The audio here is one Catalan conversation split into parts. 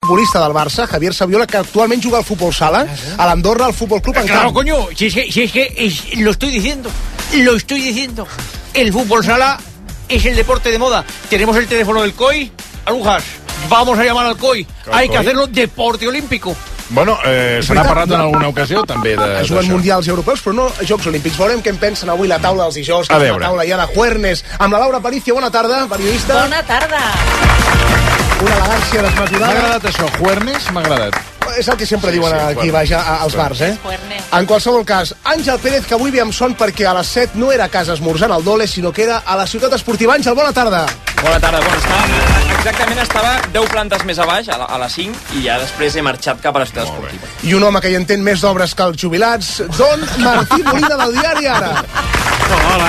futbolista del Barça, Javier Saviola, que actualment juga al futbol sala, a l'Andorra, al Futbol Club en Claro, camp. coño, si es que lo estoy diciendo. El fútbol sala es el deporte de moda. Tenemos el teléfono del COI. Alujas, vamos a llamar al COI. Hay que hacerlo deporte olímpico. Bueno, se n'ha parlat en alguna ocasió també Juguen mundials i europeus, però no Jocs Olímpics. Veurem què en pensen avui la taula dels dijous, que és la taula ja de Juernes, amb la Laura Aparicio. Bona tarda, periodista. Bona tarda. Una elegància desmesurada. M'ha agradat això, Juernes, m'ha agradat. És el que sempre diuen aquí baix als bars, Juernes. En qualsevol cas, Àngel Pérez, que avui ve amb son perquè a les 7 no era a casa esmorzant al Dole, sinó que era a la ciutat esportiva. Àngel, bona tarda. Bona tarda, exactament estava 10 plantes més a baix, a les 5, i ja després he marxat cap a la ciutat esportiva. I un home que hi entén més d'obres que els jubilats, Don Martí Molina, del Diari Ara. Hola.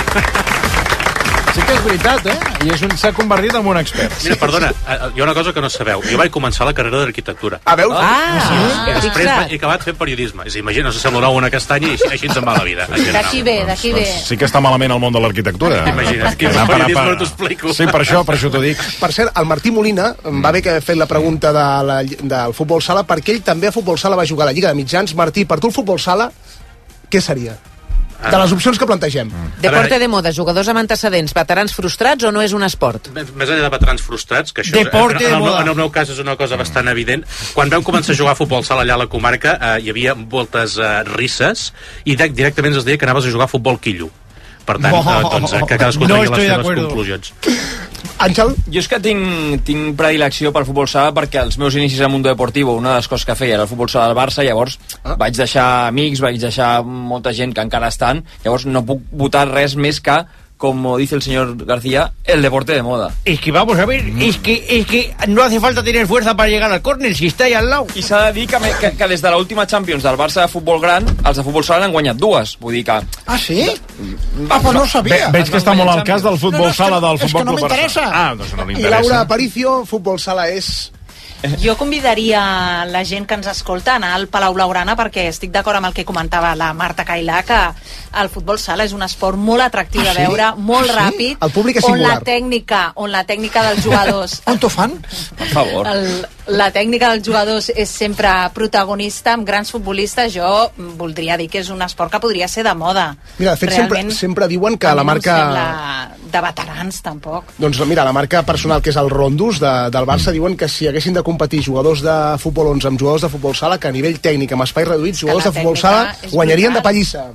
Sí que és veritat, I s'ha convertit en un expert. Mira, perdona, hi ha una cosa que no sabeu. Jo vaig començar la carrera d'arquitectura. A veure? I després he acabat fent periodisme. És a dir, imagina, no sé si semblarà una castanya i així ens en va la vida. D'aquí ve. Sí que està malament el món de l'arquitectura. Imagina't, que és el periodisme no t'ho explico. Sí, per això t'ho dic. Per cert, el Martí Molina va bé que ha fet la pregunta del futbol sala, perquè ell també a futbol sala va jugar a la Lliga de Mitjans. Martí, per tu el futbol sala, què seria? De les opcions que plantegem. Deporte de moda, jugadors amb antecedents, veterans frustrats o no és un esport? Més enllà de veterans frustrats, que això Deporte de moda. En el meu cas és una cosa bastant evident. Quan vam començar a jugar a futbol sala allà a la comarca, hi havia moltes risses i directament es deia que anaves a jugar a futbol quillo. Per tant, doncs, que cadascú tregui les seves conclusions. Àngel? Jo és que tinc predilecció pel futbol sala perquè els meus inicis al Mundo Deportivo, una de les coses que feia era el futbol sala del Barça, llavors vaig deixar amics, vaig deixar molta gent que encara estan, llavors no puc votar res més que, como dice el señor García, el deporte de moda. Es que vamos a ver, es que no hace falta tener fuerza para llegar al córner si está ahí al lado. I s'ha de dir que des de l'última Champions del Barça de futbol gran, els de futbol sala n'han guanyat dues. Vull dir que... Ah, sí? Pues no ho sabia. Veig que està molt al cas del futbol sala del Futbol Club Barça. És que no m'interessa. Doncs no li I interessa. Laura Aparicio, futbol sala és... Jo convidaria la gent que ens escolta a anar al Palau Blaugrana, perquè estic d'acord amb el que comentava la Marta Cailà, que el futbol sala és un esport molt atractiu de veure, molt ràpid, El públic és on la singular. tècnica dels jugadors On t'ho fan? Per favor. la tècnica dels jugadors és sempre protagonista. Amb grans futbolistes jo voldria dir que és un esport que podria ser de moda. Mira, de fet, sempre diuen que la marca... No em sembla de veterans, tampoc. Doncs mira, la marca personal, que és el Rondus del Barça, diuen que si haguessin de competir jugadors de futbol 11 amb jugadors de futbol sala, que a nivell tècnic, amb espais reduïts, jugadors de futbol sala guanyarien de pallissa.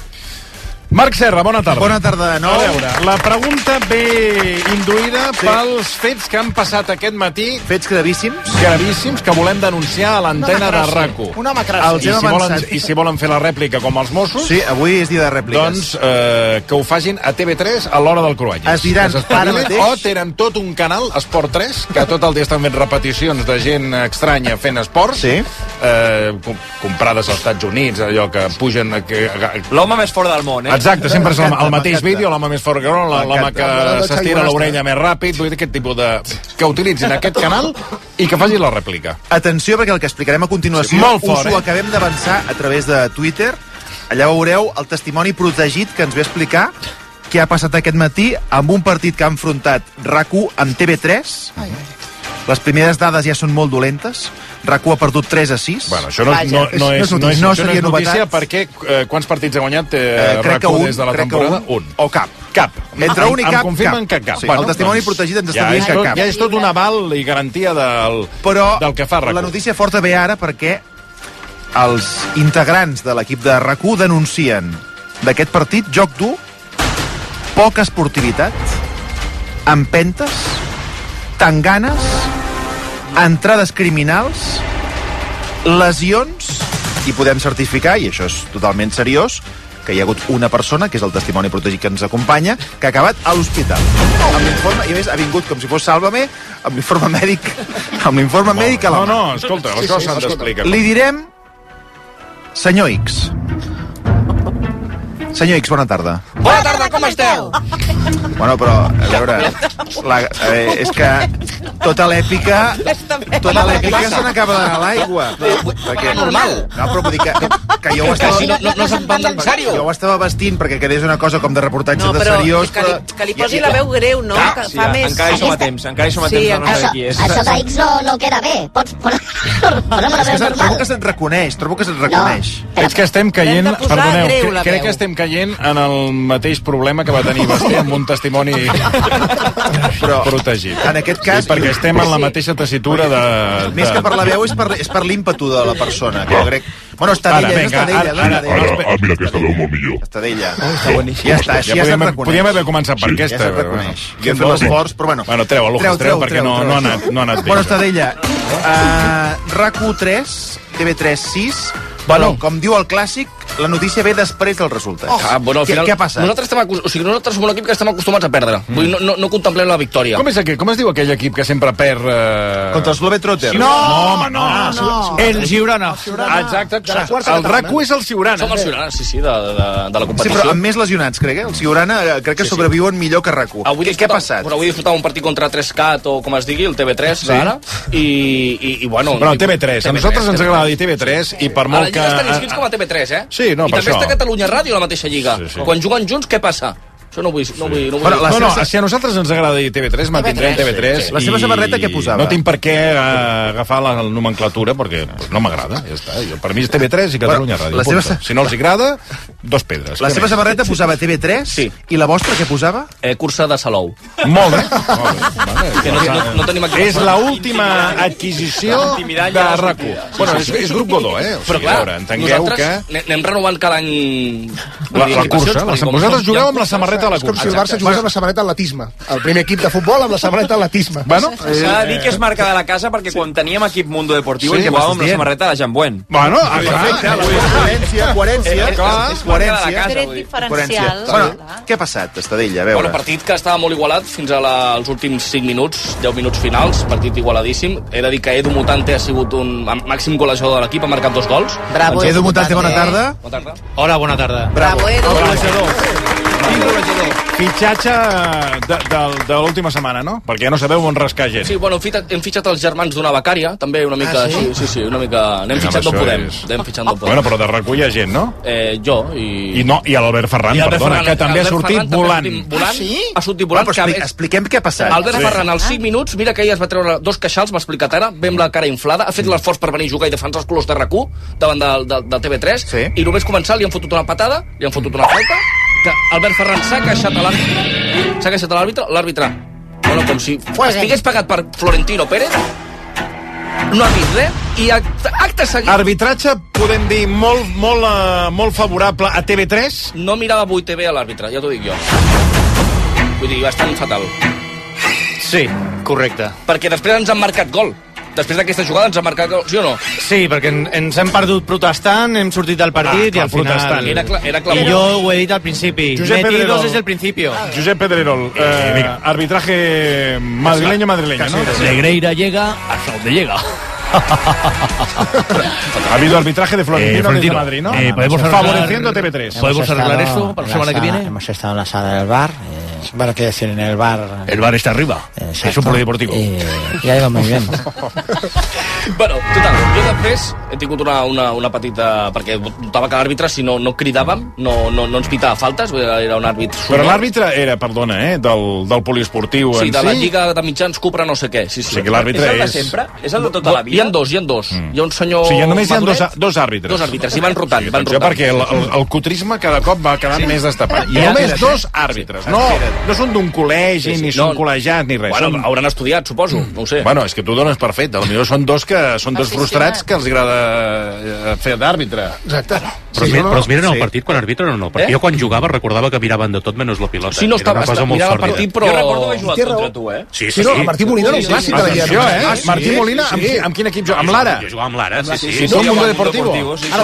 Marc Serra, bona tarda. Bona tarda de nou. A veure, la pregunta ve induïda pels fets que han passat aquest matí. Fets gravíssims. Gravíssims, que volem denunciar a l'antena de RAC1. Una macràcia. I si volen fer la rèplica com els Mossos, Sí, avui és dia de rèpliques. doncs que ho facin a TV3 a l'hora del Cruanyes. Es diran ara mateix. O tenen tot un canal, Esport 3, que tot el dia estan fent repeticions de gent estranya fent esports, Sí. comprades als Estats Units, allò que pugen... L'home més fort del món, Exacte, sempre és el M'encanta, mateix m'encanta. vídeo, l'home més fort que l'home que s'estira l'orella més ràpid, vull dir, aquest tipus de... que utilitzin aquest canal i que facin la rèplica. Atenció, perquè el que explicarem a continuació molt fort, us ho acabem d'avançar a través de Twitter. Allà veureu el testimoni protegit que ens ve explicar què ha passat aquest matí amb un partit que ha enfrontat RAC1 amb TV3. Les primeres dades ja són molt dolentes. RAC1 ha perdut 3-6. Bueno, això no seria és notícia novetat. perquè quants partits ha guanyat Crec que RAC1 un, des de la crec que temporada? un. O cap. Cap. Entre un i cap, Em confirmen que cap. Sí, el testimoni protegit ens està dient que cap. Ja és tot un aval i garantia del que fa RAC1. La notícia forta ve ara perquè els integrants de l'equip de RAC1 denuncien d'aquest partit joc dur, poca esportivitat, empentes, tanganes, entrades criminals, lesions, i podem certificar, i això és totalment seriós, que hi ha hagut una persona, que és el testimoni protegit que ens acompanya, que ha acabat a l'hospital. Amb l'informe, i a més ha vingut com si fos Sálvame, amb l'informe mèdic a la mà. No, escolta, les coses s'han d'explicar. Li direm senyor X. Senyor X, bona tarda. Bona tarda, com esteu? Bueno, però, a veure... És que tota l'èpica se n'acaba d'anar a l'aigua. Perquè normal. No, però vull dir que jo ho estava... Si no se'n van en sèrio. Jo ho estava vestint perquè quedés una cosa com de reportatge de seriós. Que li posi la veu greu, no? Que fa més... Encara hi som a temps de no saber qui és. Això de X no queda bé. Pots posar-me la veu normal. Trobo que se't reconeix. Veig que estem caient... Perdoneu, crec que estem caient en el mateix problema que va tenir Basté amb un testimoni protegit. En aquest cas... Perquè estem en la mateixa tessitura de... Més que per la veu és per l'ímpetu de la persona, que jo crec... Bueno, Estadella. Ara, mira aquesta veu molt millor. Estadella. Ja està, així ja se't reconeix. Podríem haver començat per aquesta. Ja se't reconeix. Jo he fet l'esforç, però bueno. Bueno, treu, perquè no ha anat bé. Bueno, Estadella, RAC1 3, TV3 6... Bueno, com diu el clàssic, la notícia ve després del resultat. Bueno, al final, què ha passat? Nosaltres som un equip que estem acostumats a perdre. Vull dir, no contemplem la victòria. Com es diu aquell equip que sempre perd... Contra els Globetrotters? No. El Siurana. Exacte. El RAC1 és el Siurana. Som el Siurana, sí, de la competició. Sí, però amb més lesionats, crec, El Siurana crec que sobreviuen millor que RAC1. Què ha passat? Bueno, avui disfrutar un partit contra 3CAT, o com es digui, el TV3, ara, i bueno... Bueno, TV3. A nosaltres ens agrada dir TV3, i per molt que... A la Lliga estan inscrits com a TV3, eh? Sí, no, per això. I també està Catalunya Ràdio a la mateixa Lliga. Quan juguen junts, què passa? Això no vull No, si a nosaltres ens agrada dir TV3, mantindrem TV3. La seva samarreta què posava? No tinc per què agafar la nomenclatura, perquè no m'agrada, ja està. Per mi és TV3 i Catalunya Ràdio. Si no els agrada, dos pedres. La seva samarreta posava TV3 i la vostra què posava? Cursa de Salou. Molt bé. No tenim aquí. És l'última adquisició de RAC1. Bueno, és grup Godó, eh? Però clar, nosaltres anem renovant cada any la cursa. Vosaltres jugueu amb la samarreta de la cursa. És com si el Barça jugués amb la samarreta atletisme. El primer equip de futbol amb la samareta atletisme. Bueno, s'ha de dir que és marca de la casa perquè quan teníem equip Mundo Deportivo jugàvem amb la samarreta de Jean Buen. Bueno, coherència. Tret diferencial. Què ha passat, Estadella? A veure. Bueno, partit que estava molt igualat fins als últims 5 minuts, 10 minuts finals, partit igualadíssim. He de dir que Edu Mutante ha sigut un màxim golejador de l'equip, ha marcat 2 gols. Bravo, Edu Mutante, bona tarda. Bona tarda. Hola, bona tarda. Bravo, Edu. Fitxatge de l'última setmana, no? Perquè ja no sabeu on rascar gent. Sí, bueno, hem fitxat els germans d'una becària, també una mica així. Sí, una mica... Anem fitxant d'on podem. Bueno, però de recull gent, no? Jo i... I l'Albert Ferran, perdona, que també ha sortit volant. Ha sortit volant. Expliquem què ha passat. Albert Ferran, als 5 minuts, mira que ell es va treure 2 queixals, m'ha explicat ara, ve amb la cara inflada, ha fet l'esforç per venir a jugar i defensar els colors de RAC1 davant del TV3, i només començar li han fotut una patada, li han fotut una falta, que Albert Ferran s'ha queixat a l'àrbitre, bueno, com si estigués pagat per Florentino Pérez, no ha vist res, i acte seguit... Arbitratge, podem dir, molt favorable a TV3? No mirava 8TV a l'àrbitre, ja t'ho dic jo. Vull dir, bastant fatal. Sí, correcte. Perquè després ens han marcat gol. Després d'aquesta jugada ens ha marcat gol, sí o no? Sí, perquè ens hem perdut protestant, hem sortit del partit i al final... Era clar. I jo ho he dit al principi. Metidos desde el principio. Josep Pedrerol, arbitraje madrileño, ¿no? Negreira llega hasta donde llega. Ha habido arbitraje de Florentino desde Madrid, ¿no? Favoreciendo a TV3. ¿Podemos arreglar esto para la semana que viene? Hemos estado en la sala del bar. Bueno, quiero decir, en el bar... El bar está arriba. Exacto. Es un polideportivo. Ya iba muy bien. Bueno, total, jo després he tingut una petita... Perquè notava que l'àrbitre, si no cridàvem, no ens pitava faltes, era un àrbit... Però l'àrbitre era, perdona, del poliesportiu en si. Sí, de la Lliga de Mitjans Cupra no sé què. Sí. O sigui que l'àrbitre és... el de sempre? És el de tota la vida? Hi ha dos. Hi ha un senyor... O sigui, només hi ha dos àrbitres. Dos àrbitres, i van rotant. Perquè el cutrisme cada cop va quedant més destapat. I només 2 àrbitres. No són d'un col·legi, ni són col·legiats, ni res. Bueno, hauran estudiat, suposo, no ho sé. Bueno, és que tu dones per fet. Potser són dos frustrats que els agrada fer d'àrbitre. Exacte. Però es miren el partit quan arbitren o no? Perquè jo quan jugava recordava que miraven de tot menys la pilota. Sí, no, mirava el partit, però... Jo recordo que he jugat contra tu, eh? Sí, el Martí Molina era un clàssic de la Lliga. Martí Molina, amb quin equip juga? Amb l'Ara? Jo jugava amb l'Ara, sí. Sí, tot el Mundo Deportivo.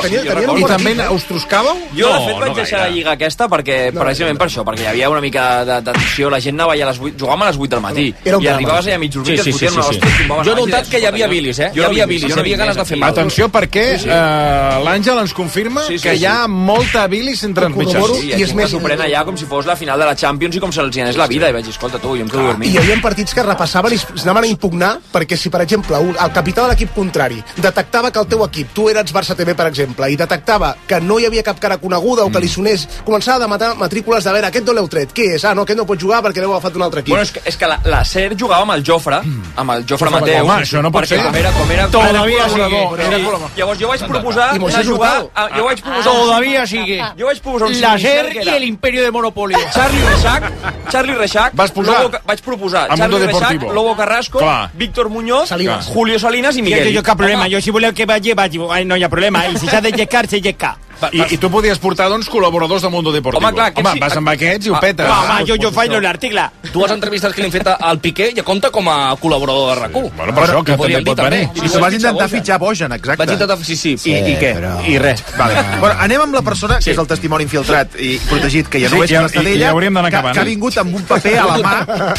I també us truscàveu? Jo, de fet, vaig deixar la Lliga aquesta perquè, precisament per això, perquè hi havia una mica d'atenció, la gent anava allà a les 8, jugàvem a les 8 del matí, i arribaves allà a mig dormit i et fotien una hòstia. Jo he notat que hi havia bilis, Hi havia bilis, hi havia ganes de fer mal. Atenció, perquè l'Àngel ens confirma que hi ha molta bilis entre els mitjans. I és més, s'ho pren allà com si fos la final de la Champions i com se'ls hi anés la vida, i vaig dir, escolta, tu, jo em quedo dormint. I hi havia partits que repassaven i s'anaven a impugnar, perquè si, per exemple, el capità de l'equip contrari detectava que el teu equip, tu eres Barça TV, per exemple, i detectava que no hi havia cap cara coneguda o que li sonés, començava a matar matrícules de veure, aquest no l'heu tret, què és? Ah, no, aquest no pot jugar perquè l'heu agafat un altre equip. Bueno, és que la SER jugava amb el Jofre Mateu. Home, això no pot ser. Com era col·laborador. Llavors jo vaig proposar de jugar... Todavía sigue. Jo vaig proposar un la SER y el imperio de Monopolio. Charlie Reixac, vaig proposar Charlie Reixac, Lobo Carrasco, Víctor Muñoz, Julio Salinas i Miguel. Jo cap problema, jo si voleu que vagi, no hi ha problema, i si s'ha de llecar, se lleca. I tu podies portar, doncs, col·laboradors del Mundo Deportivo. Home, clar, vas amb aquests i ho petes. Home, jo faig l'article. Dues entrevistes que li han fet al Piqué ja compta com a col·laborador de RAC1. Bueno, per això que també pot venir. I tu vas intentar fitxar Bojan, exacte. Vaig intentar, sí. I què? I res. Bueno, anem amb la persona, que és el testimoni infiltrat i protegit, que ja no és l'Estadella, que ha vingut amb un paper a la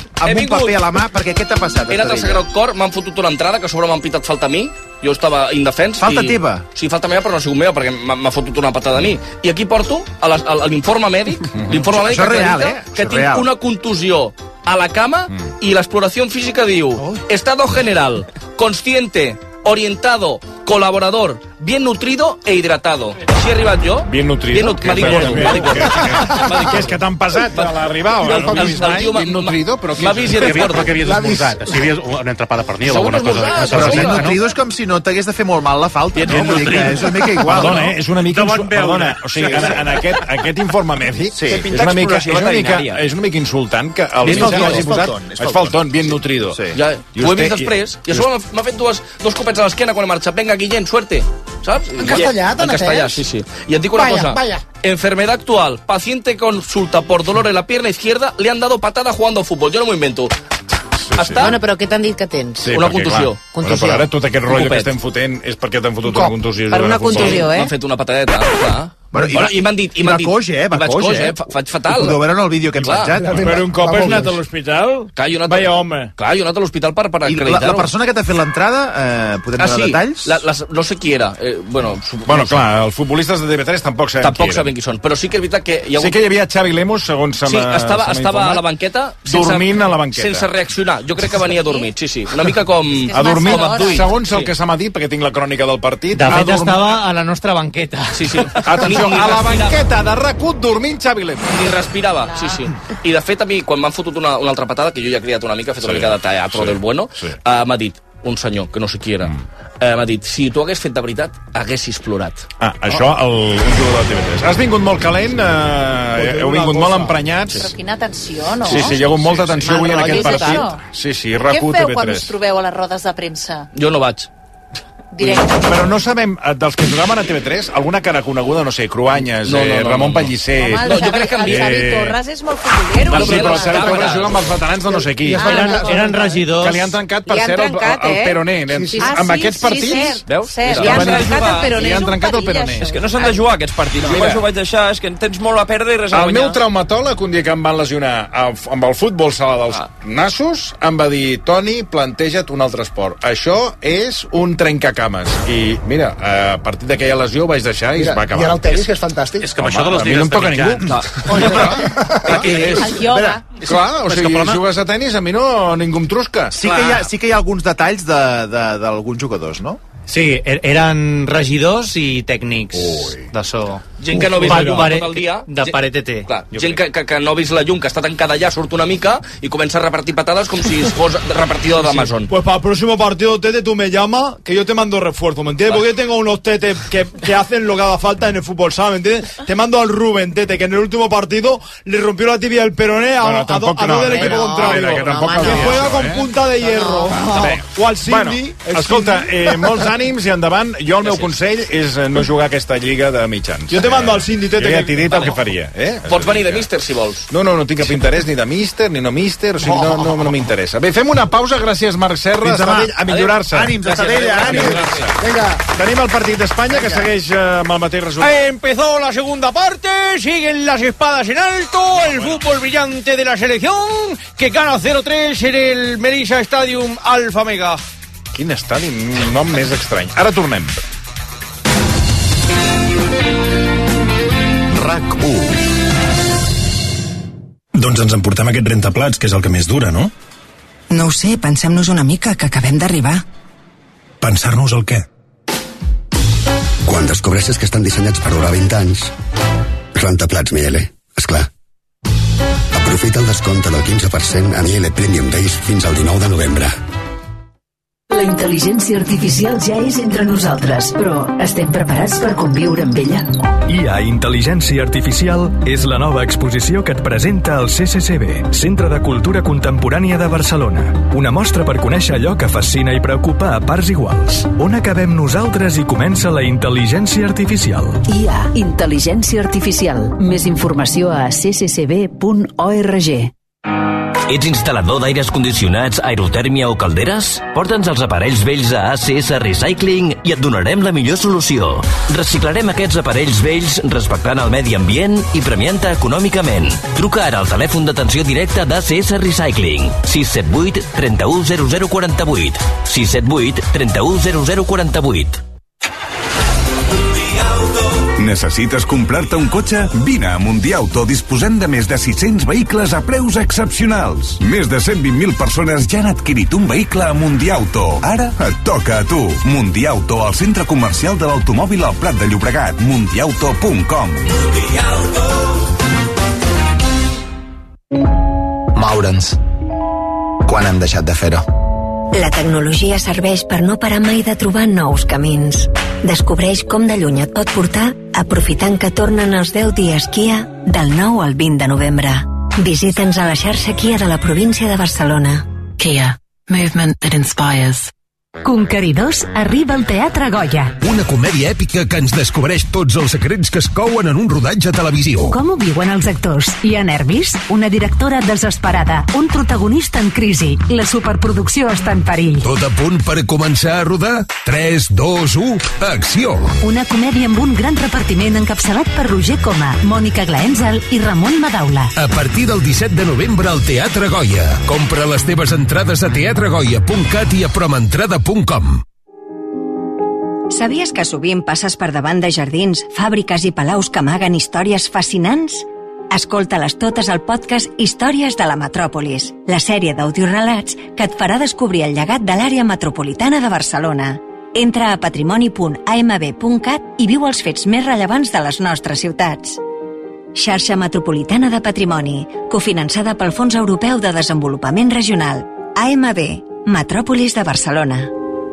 mà, perquè què t'ha passat? He anat al Sagrat Cor, m'han fotut una entrada, que a sobre m'han pitat falta a mi, jo estava indefens. Falta teva? Sí, falta meva, però no ha sigut meva, perquè m'ha fotut una patada a mi. I aquí porto l'informe mèdic, això és real, que tinc una contusió a la cama i l'exploració física diu estado general, consciente, orientado, colaborador, bien nutrido e hidratado. Així he arribat jo. Bien nutrido? M'ha dit gordo. Què és que t'han passat a l'arribar? Bien nutrido? Però m'ha vist i he dit gordo. Que havies esmorzat? Si havies una entrapada per pernil o alguna cosa. Però bien nutrido és com si no t'hagués de fer molt mal la falta. És una mica igual. Perdona, és una mica... Perdona, o sigui, en aquest informe mèdic és una mica insultant que el mitjà hagi posat... És faltón, bien nutrido. Ho he vist després, i a sobre m'ha fet dos copets a l'esquena quan he marxat. Venga, Guillén, suerte. ¿Sabes? En castellà, en castellà, sí. Y et dic una cosa. Enfermedad actual. Paciente consulta por dolor en la pierna izquierda. Le han dado patada jugando a fútbol. Yo no m'ho invento. Bueno, però què t'han dit que tens? Una contusió. Però ara tot aquest rotllo que estem fotent és perquè t'han fotut una contusió. Per una contusió, M'han fet una patadeta, clar. I m'han dit... Va coix, faig fatal. Ho podeu veure en el vídeo que hem penjat. Però un cop has anat a l'hospital? Vaya home. Clar, jo he anat a l'hospital per acreditar-ho. La persona que t'ha fet l'entrada, podem donar detalls? No sé qui era. Bueno, clar, els futbolistes de TV3 tampoc saben qui són. Però sí que és veritat que... Sí que hi havia Xavi Lemos, segons se m'ha informat. Sí, estava a la banqueta... Dormint a la banqueta. Sense reaccionar. Jo crec que venia dormit, sí. Una mica com... Ha dormit, segons el que se m'ha dit, perquè tinc la crònica del partit... De fet, estava a la nostra banqueta. Sí. Atenció, a la banqueta de RAC1 dormint Xavi Lemos. Ni respirava, sí. I de fet a mi, quan m'han fotut una altra patada, que jo ja he criat una mica, he fet una mica de teatro del bueno, m'ha dit, un senyor, que no sé qui era, m'ha dit, si tu hagués fet de veritat, haguessis plorat. Això, un jugador de TV3. Has vingut molt calent, heu vingut molt emprenyats. Però quina tensió, no? Sí, hi ha hagut molta tensió avui en aquest partit. Sí, RAC1 TV3. Què feu quan us trobeu a les rodes de premsa? Jo no vaig. Però no sabem, dels que jugaven a TV3, alguna cara coneguda, no sé, Cruanyes, Ramon Pellicer... Home, jo crec que el Xavi Torres és molt futbolero. Però el Xavi Torres juga amb els veterans de no sé qui. Eren regidors. Que li han trencat, per cert, el Peroné. Amb aquests partits... Veus? Li han trencat el Peroné. Li han trencat el Peroné. És que no s'han de jugar aquests partits. Jo ho vaig deixar, és que tens molt a perdre i res a guanyar. El meu traumatòleg, un dia que em van lesionar amb el futbol sala dels nassos, em va dir, Toni, planteja't un altre esport. Això és un trencacames. I mira, a partir d'aquella lesió ho vaig deixar i es va acabar. I ara el tenis, que és fantàstic. És que amb això de les lligues de mitjans... El ioga. Clar, o sigui, jugues a tenis, a mi ningú em trusca. Sí que hi ha alguns detalls d'alguns jugadors, no? Sí, eren regidors i tècnics de so. Gent que no ha vist la llum tot el dia. De paret-té. Gent que no ha vist la llum, que està tancada allà, surt una mica y comença a repartir patadas com si fos repartidor d'Amazon. Pues para el próximo partido, Tete, tú me llamas, que yo te mando refuerzo, ¿me entiendes? Porque yo tengo unos Tete que hacen lo que haga falta en el futsal, ¿sabes? ¿Me entiendes? Te mando al Rubén, Tete, que en el último partido le rompió la tibia del peroné a dos del equipo contrario. Que juega con punta de hierro. O al Cindy. Escolta, molts ànims i endavant. Jo el meu consell és no jugar a aquesta lliga de mitjans. Jo te te mando al Cindy, Tete. Ja t'he dit el que faria, Pots venir de míster, si vols. No tinc cap interès ni de míster, ni no míster, o sigui, no m'interessa. Bé, fem una pausa, gràcies Marc Serra, a millorar-se. Ànims, Estadella, ànims. Vinga, tenim el partit d'Espanya, que segueix amb el mateix resultat. Empezó la segunda parte, siguen las espadas en alto, el fútbol brillante de la selección, que gana 0-3 en el Melissa Stadium Alfa Mega. Quin estadi, un nom més estrany. Ara tornem. RAC1. Doncs ens emportem aquest rentaplats, que és el que més dura, no? No ho sé, pensem-nos una mica, que acabem d'arribar. Pensar-nos el què? Quan descobreixes que estan dissenyats per durar 20 anys, rentaplats Miele, esclar. Aprofita el descompte del 15% a Miele Premium Days fins al 19 de novembre. La intel·ligència artificial ja és entre nosaltres, però estem preparats per conviure amb ella? IA Intel·ligència Artificial és la nova exposició que et presenta el CCCB, Centre de Cultura Contemporània de Barcelona. Una mostra per conèixer allò que fascina i preocupa a parts iguals. On acabem nosaltres i comença la intel·ligència artificial. IA Intel·ligència Artificial. Més informació a cccb.org. Ets instal·lador d'aires condicionats, aerotèrmia o calderes? Porta'ns els aparells vells a ACS Recycling i et donarem la millor solució. Reciclarem aquests aparells vells respectant el medi ambient i premiant-te econòmicament. Truca ara al telèfon d'atenció directa d'ACS Recycling. 678 31 0048. 678 31 0048. Necessites comprar-te un cotxe? Vine a Mundiauto. Disposem de més de 600 vehicles a preus excepcionals. Més de 120.000 persones ja han adquirit un vehicle a Mundiauto. Ara et toca a tu. Mundiauto, al centre comercial de l'automòbil al Prat de Llobregat. Mundiauto.com. Moure'ns. Quan hem deixat de fer-ho? La tecnologia serveix per no parar mai de trobar nous camins. Descobreix com de lluny et pot portar aprofitant que tornen els 10 dies Kia del 9 al 20 de novembre. Visita'ns a la xarxa Kia de la província de Barcelona. Kia. Movement that inspires. Conqueridors arriba al Teatre Goya. Una comèdia èpica que ens descobreix tots els secrets que es couen en un rodatge televisió. Com ho viuen els actors? Hi ha nervis? Una directora desesperada? Un protagonista en crisi? La superproducció està en perill. Tot a punt per començar a rodar? 3, 2, 1, acció! Una comèdia amb un gran repartiment encapçalat per Roger Coma, Mònica Glaenzel i Ramon Madaula. A partir del 17 de novembre al Teatre Goya. Compra les teves entrades a teatregoya.cat i a promentrada.com. Sabies que sovint passes per davant de jardins, fàbriques i palaus que amaguen històries fascinants? Escolta-les totes al podcast Històries de la Metròpolis, la sèrie d'audiorelats que et farà descobrir el llegat de l'àrea metropolitana de Barcelona. Entra a patrimoni.amb.cat i viu els fets més rellevants de les nostres ciutats. Xarxa Metropolitana de Patrimoni, cofinançada pel Fons Europeu de Desenvolupament Regional. AMB, Metròpolis de Barcelona.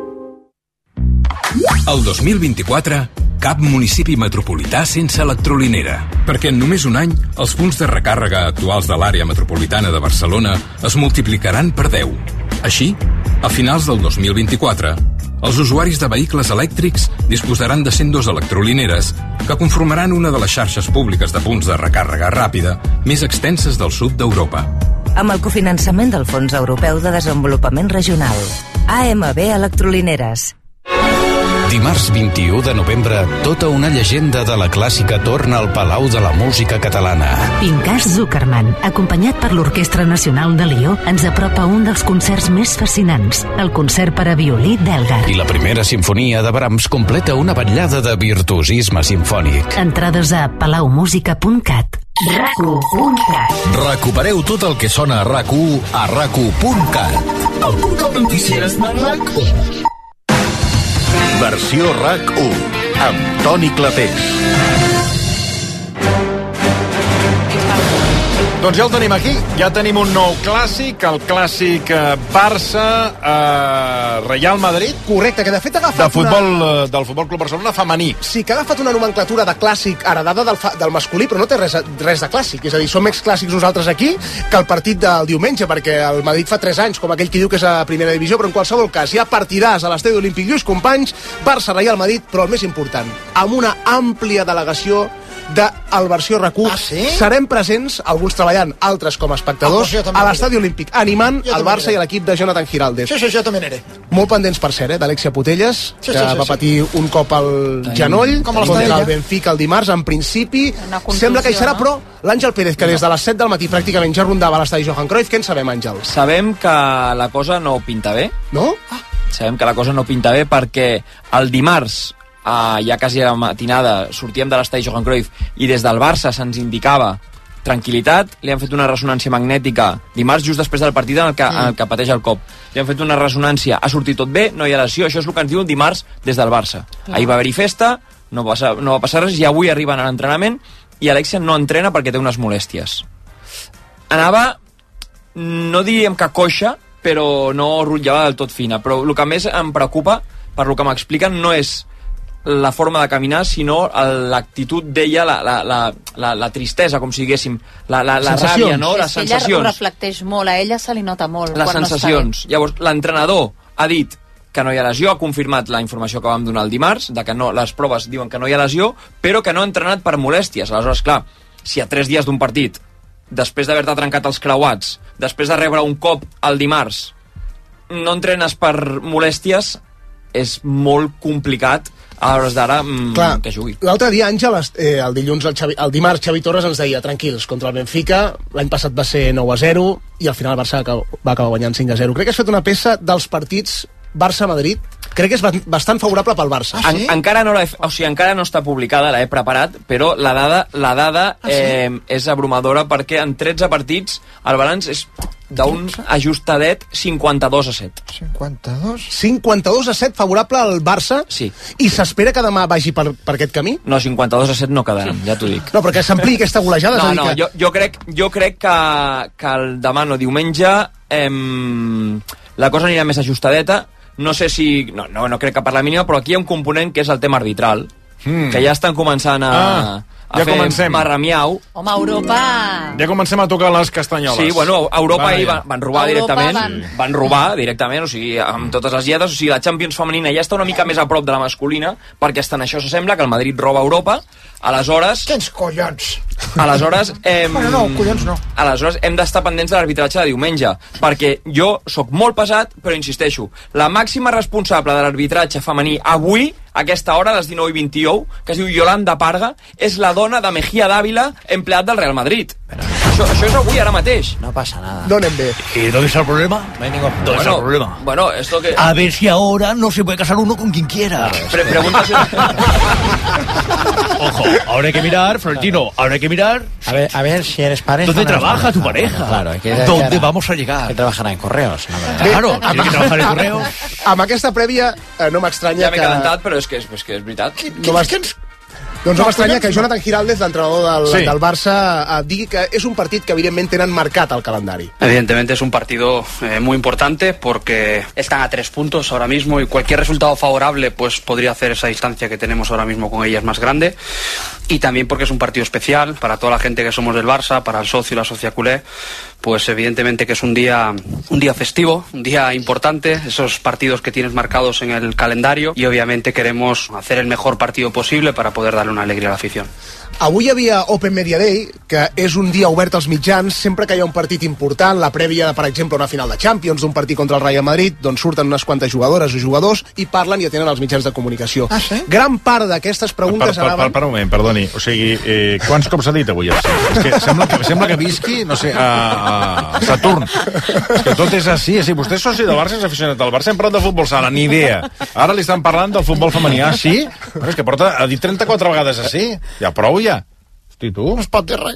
El 2024, cap municipi metropolità sense electrolinera, perquè en només un any els punts de recàrrega actuals de l'àrea metropolitana de Barcelona es multiplicaran per 10. Així, a finals del 2024, els usuaris de vehicles elèctrics disposaran de 102 electrolineres que conformaran una de les xarxes públiques de punts de recàrrega ràpida més extenses del sud d'Europa. Amb el cofinançament del Fons Europeu de Desenvolupament Regional. AMB Electrolineres. Dimarts 21 de novembre, tota una llegenda de la clàssica torna al Palau de la Música Catalana. Pinkas Zuckerman, acompanyat per l'Orquestra Nacional de Lió, ens apropa un dels concerts més fascinants, el concert per a violí d'Elgar. I la primera sinfonia de Brahms completa una vetllada de virtuosisme simfònic. Entrades a palaumusica.cat. RAC1.cat. Recupereu tot el que sona a RAC1 a RAC1.cat. El portal de notícies de RAC1. Versió RAC1 amb Toni Clapés. Doncs ja el tenim aquí, ja tenim un nou clàssic, el clàssic Barça-Real Madrid. Correcte, que de fet ha agafat del Futbol Club Barcelona femení. Sí, que ha agafat una nomenclatura de clàssic heredada del masculí, però no té res de clàssic. És a dir, som més clàssics nosaltres aquí que el partit del diumenge, perquè el Madrid fa 3 anys, com aquell qui diu que és a primera divisió, però en qualsevol cas hi ha partidars a l'estadi Olímpic Lluís Companys, Barça-Real Madrid, però el més important, amb una àmplia delegació del versió RAC1. Serem presents, alguns treballant, altres com a espectadors, a l'estadi olímpic, animant el Barça i l'equip de Jonathan Giraldez. Sí, jo també n'eré. Molt pendents, per cert, d'Alexia Putellas, que va patir un cop al genoll contra el Benfica el dimarts. En principi, sembla que hi serà, però l'Àngel Pérez, que des de les 7 del matí pràcticament ja rondava a l'estadi Johan Cruyff, què en sabem, Àngel? Sabem que la cosa no pinta bé. No? Sabem que la cosa no pinta bé perquè el dimarts, ja quasi a la matinada, sortíem de l'estadi Johan Cruyff i des del Barça se'ns indicava tranquil·litat, li han fet una ressonància magnètica dimarts just després del partit en el que pateix el cop. Li han fet una ressonància, ha sortit tot bé, no hi ha lesió, això és el que ens diu el dimarts des del Barça. Ahir va haver-hi festa, no va passar res, i avui arriben a l'entrenament i Alexia no entrena perquè té unes molèsties. Anava, no diríem que coixa, però no rotllava del tot fina. Però el que més em preocupa, per lo que m'expliquen, no és la forma de caminar, sinó l'actitud d'ella, la tristesa, com si diguéssim, la ràbia, no? Les sensacions. Ella ho reflecteix molt, a ella se li nota molt. Les sensacions. Llavors, l'entrenador ha dit que no hi ha lesió, ha confirmat la informació que vam donar el dimarts, de que no, les proves diuen que no hi ha lesió, però que no ha entrenat per molèsties. Aleshores, clar, si a 3 dies d'un partit, després d'haver-te trencat els creuats, després de rebre un cop el dimarts, no entrenes per molèsties, és molt complicat a l'hores d'ara que jugui. L'altre dia, Àngel, el dimarts, Xavi Torres ens deia, tranquils, contra el Benfica, l'any passat va ser 9-0 i al final el Barça va acabar guanyant 5-0. Crec que has fet una peça dels partits Barça-Madrid, crec que és bastant favorable pel Barça. Encara no està publicada, l'he preparat, però la dada és abrumadora perquè en 13 partits el balanç és d'un ajustadet 52-7. 52-7 favorable al Barça? Sí. I s'espera que demà vagi per aquest camí? No, 52-7 no quedaran, ja t'ho dic. No, però que s'ampliï aquesta golejada. Jo crec que el demà, no, diumenge, la cosa anirà més ajustadeta. No sé si... No crec que per la mínima, però aquí hi ha un component que és el tema arbitral, que ja estan començant a fer marramiau. Home, Europa... Ja comencem a tocar les castanyoles. Sí, bueno, a Europa ahir van robar directament. Van robar directament, o sigui, amb totes les lletres. O sigui, la Champions femenina ja està una mica més a prop de la masculina, perquè en això s'assembla que el Madrid roba a Europa. Aleshores... Quins collons! Aleshores, collons no. Aleshores hem d'estar pendents de l'arbitratge de diumenge, perquè jo sóc molt pesat, però insisteixo, la màxima responsable de l'arbitratge femení avui, a aquesta hora, a les 19:21, que es diu Yolanda Parga, és la dona de Mejía Dávila, empleat del Real Madrid. Això és avui, ara mateix. No pasa nada. No anem bé. ¿Y dónde está el problema? ¿Dónde está el problema? Bueno, esto que... A ver si ahora no se puede casar uno con quien quiera. Pregúntase... Ojo, ahora hay que mirar, Florentino, ahora hay que mirar... A ver si eres pareja... ¿Dónde trabaja tu pareja? Claro, ¿Dónde vamos a llegar? Que trabajarà en correos. Claro, tiene que trabajar en correos. Amb aquesta prèvia, no m'estranya ja m'he calentat, però és que és veritat. Doncs no m'estranya que Jonathan Giraldez, l'entrenador del Barça, digui que és un partit que evidentment tenen marcat al calendari. Evidentemente es un partido muy importante porque están a 3 puntos ahora mismo y cualquier resultado favorable pues podría hacer esa distancia que tenemos ahora mismo con ellas más grande, y también porque es un partido especial para toda la gente que somos del Barça, para el socio y la socia culé, pues evidentemente que es un día festivo, un día importante, esos partidos que tienes marcados en el calendario, y obviamente queremos hacer el mejor partido posible para poder darle una alegría a l'afició. Avui hi havia Open Media Day, que és un dia obert als mitjans. Sempre que hi ha un partit important, la prèvia, per exemple, una final de Champions, d'un partit contra el Real Madrid, doncs surten unes quantes jugadores o jugadors i parlen i atenen els mitjans de comunicació. Ah, sí? Gran part d'aquestes preguntes anaven... Per un moment, perdoni. O sigui, quants cops ha dit avui? És que sembla que visqui, no sé, a Saturn. És que tot és així. Vostè és soci del Barça, és aficionat del Barça. Hem parlat de futbol sala, ni idea. Ara li estan parlant del futbol femení. Ah, sí? És que ha dit 34 vegades així. Ja prou, ja. Hosti, tu? No es pot dir res.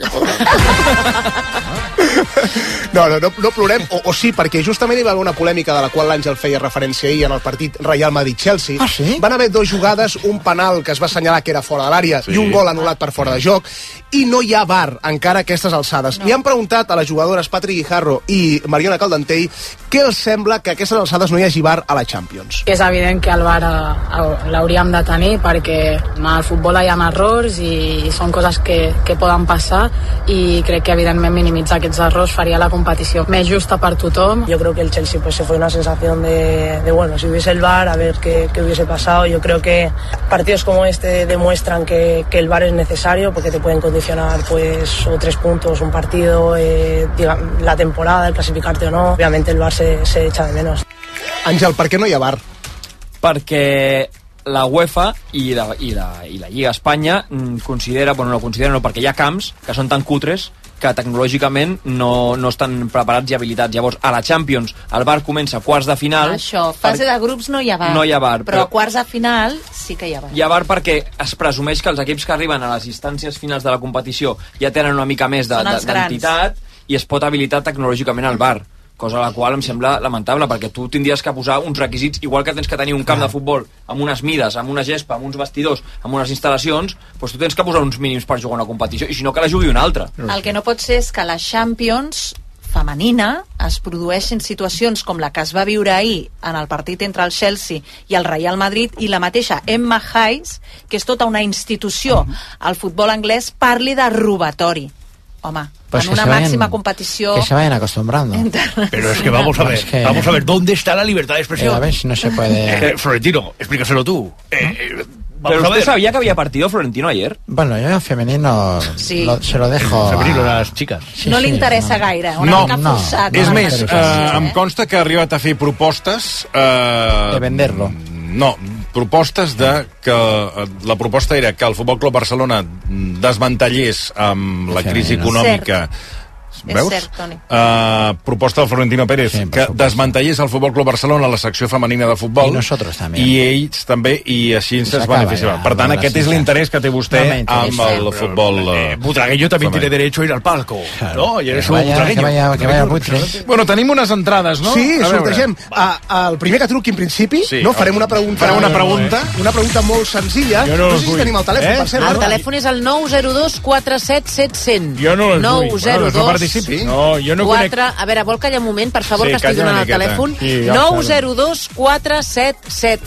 No plorem, o sí, perquè justament hi va haver una polèmica de la qual l'Àngel feia referència ahir en el partit Real Madrid-Chelsea. Ah, sí? Van haver 2 jugades, un penal que es va assenyalar que era fora de l'àrea i un gol anul·lat per fora de joc, i no hi ha VAR encara a aquestes alçades. Li han preguntat a les jugadores Patri Guijarro i Mariona Caldentell què els sembla que a aquestes alçades no hi hagi VAR a la Champions? És evident que el VAR l'hauríem de tenir perquè al futbol hi ha errors i són coses que poden passar i crec que evidentment minimitzar aquests errors faria la competició més justa per tothom. Yo creo que el Chelsea pues se fue una sensación de bueno, si hubiese el VAR a ver qué hubiese pasado. Yo creo que partidos como este demuestran que el VAR es necesario porque te pueden condicionar pues o 3 puntos, un partido, la temporada, el clasificarte o no. Obviamente el VAR se echa de menos. Àngel, per què no hi ha VAR? Perquè la UEFA i la Lliga Espanya considera, bueno, no considera, no, perquè hi ha camps que són tan cutres que tecnològicament no estan preparats i habilitats. Llavors, a la Champions, el VAR comença a quarts de final. Això, fase de grups no hi ha VAR. No hi ha VAR. Però a quarts de final sí que hi ha VAR. Hi ha VAR perquè es presumeix que els equips que arriben a les instàncies finals de la competició ja tenen una mica més d'entitat i es pot habilitar tecnològicament el VAR. Cosa a la qual em sembla lamentable, perquè tu tindries que posar uns requisits, igual que tens que tenir un camp de futbol amb unes mides, amb una gespa, amb uns vestidors, amb unes instal·lacions, doncs tu tens que posar uns mínims per jugar una competició, i si no que la jugui una altra. El que no pot ser és que la Champions femenina es produeixin situacions com la que es va viure ahir en el partit entre el Chelsea i el Real Madrid, i la mateixa Emma Hayes, que és tota una institució al futbol anglès, parli de robatori. Home, pues en una máxima competición que se vayan acostumbrando. Pero es que vamos a ver, ¿dónde está la libertad de expresión? A ver si no se puede. Florentino, explícaselo tú. ¿Pero usted sabía que había partido Florentino ayer? Bueno, yo femenino sí. Se lo dejo femenino a les xiques. No li interessa gaire, una mica forçat. És més, em consta que ha arribat a fer propostes de venderlo. No, propostes de que la proposta era que el Futbol Club Barcelona desmantellés amb la crisi econòmica. Veus? És cert, Toni. Proposta del Florentino Pérez, sí, que desmantellés el Futbol Club Barcelona la secció femenina de futbol. I nosaltres també. I ells també, i així es beneficiaven. Per tant, aquest és l'interès que té vostè amb el futbol. Butragueño també tiene derecho a ir al palco, ¿no? Y eres un butragueño. Que vaya Butre. Bueno, tenim unes entrades, no? Sí, sortegem. El primer que truqui, en principi, no? Farem una pregunta. Farem una pregunta. Una pregunta molt senzilla. No sé si tenim el telèfon, per cert. El telèfon és el 902 47 700. Jo no les vull. 902 No, jo no 4... A veure, vol callar un moment, per favor, que estic donant el telèfon. 902 47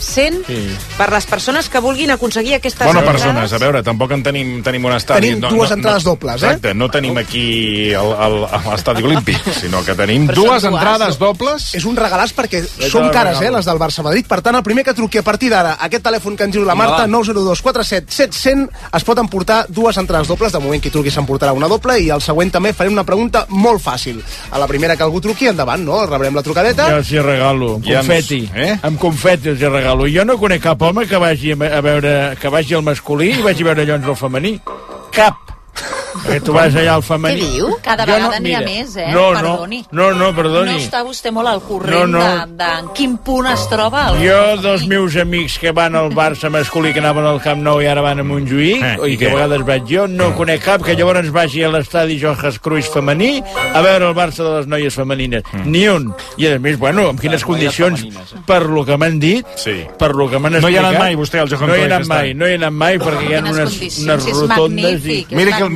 700 per les persones que vulguin aconseguir aquestes entrades. Bueno, persones, a veure, tampoc en tenim un estadi. Tenim dues entrades dobles, Exacte, no tenim aquí l'estadi olímpic, sinó que tenim dues entrades dobles. És un regalàs perquè són cares, les del Barça-Madrid. Per tant, el primer que truqui a partir d'ara, aquest telèfon que ens diu la Marta, 902 47 700, es pot emportar dues entrades dobles. De moment, qui truqui s'emportarà una doble, i el següent també farem una pregunta molt fàcil. A la primera que algú truqui, endavant, no? Rebrem la trucadeta. Jo els hi regalo, confeti. Amb confeti els hi regalo. Jo no conec cap home que vagi a veure, que vagi al masculí i vagi a veure Llons al femení. Cap. Perquè tu vas allà al femení. Què diu? Cada vegada n'hi ha més, perdoni. No, perdoni. No està vostè molt al corrent de en quin punt es troba el... Jo, dels meus amics que van al Barça masculí, que anaven al Camp Nou i ara van a Montjuïc, i que a vegades vaig jo, no conec cap que llavors vagi a l'estadi Johan Cruyff femení a veure el Barça de les noies femenines. Ni un. I a més, bueno, amb quines condicions, per lo que m'han dit, per lo que m'han explicat... No hi ha anat mai vostè al Johan Cruyff? No hi ha anat mai, perquè hi ha unes rotondes i...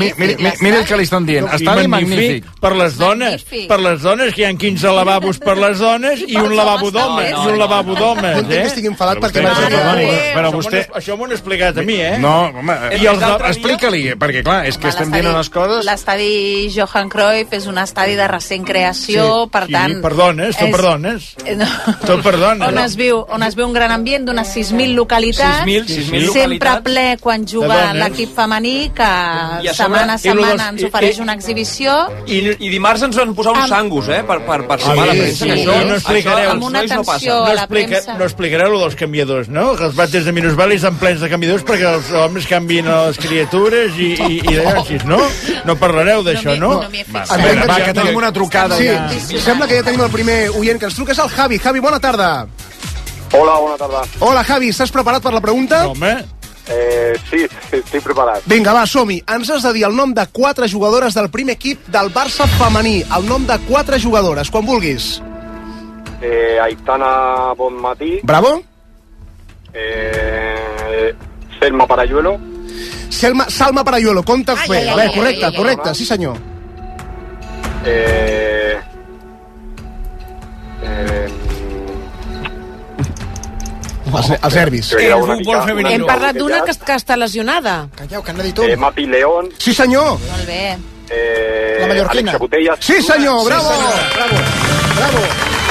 Mira el que li estan dient. Estadi magnífic. Per les dones, que hi ha 15 lavabos per les dones i un lavabo d'homes. No entenc que estigui enfadat perquè... Però vostè... Això m'ho han explicat a mi, No, home, explica-li, perquè clar, és que estem dient unes coses... L'estadi Johan Cruyff és un estadi de recent creació, per tant... Per dones, tot per dones. Tot per dones. On es veu un gran ambient d'unes 6.000 localitats, 6.000 sempre ple quan juga l'equip femení, que setmana a setmana ens ofereix una exhibició. I dimarts ens van posar uns sangus, per sumar la premsa. No explicareu. Amb una atenció a la premsa. No explicareu lo dels canviadors, no? Que els vàters de minusvàlids estan plens de canviadors perquè els homes canvien a les criatures i així, no? No parlareu d'això, no? Va, que tenim una trucada. Sí, sembla que ja tenim el primer oient que ens truca, és el Javi. Javi, bona tarda. Hola, bona tarda. Hola, Javi, estàs preparat per la pregunta? Home. Sí, estic preparat. Vinga, va, som-hi. Ens has de dir el nom de 4 jugadores del primer equip del Barça femení. El nom de 4 jugadores, quan vulguis. Aitana Bonmatí. Bravo. Selma Parayuelo. Salma Parayuelo, comptes bé. Correcte, sí senyor. Els nervis. El futbol femenino. Hem parlat d'una que està lesionada. Calleu, que han de dir tot. Mati León. Sí, senyor. Molt bé. La mallorquina. Alexa Botellas. Sí, senyor, bravo. Bravo.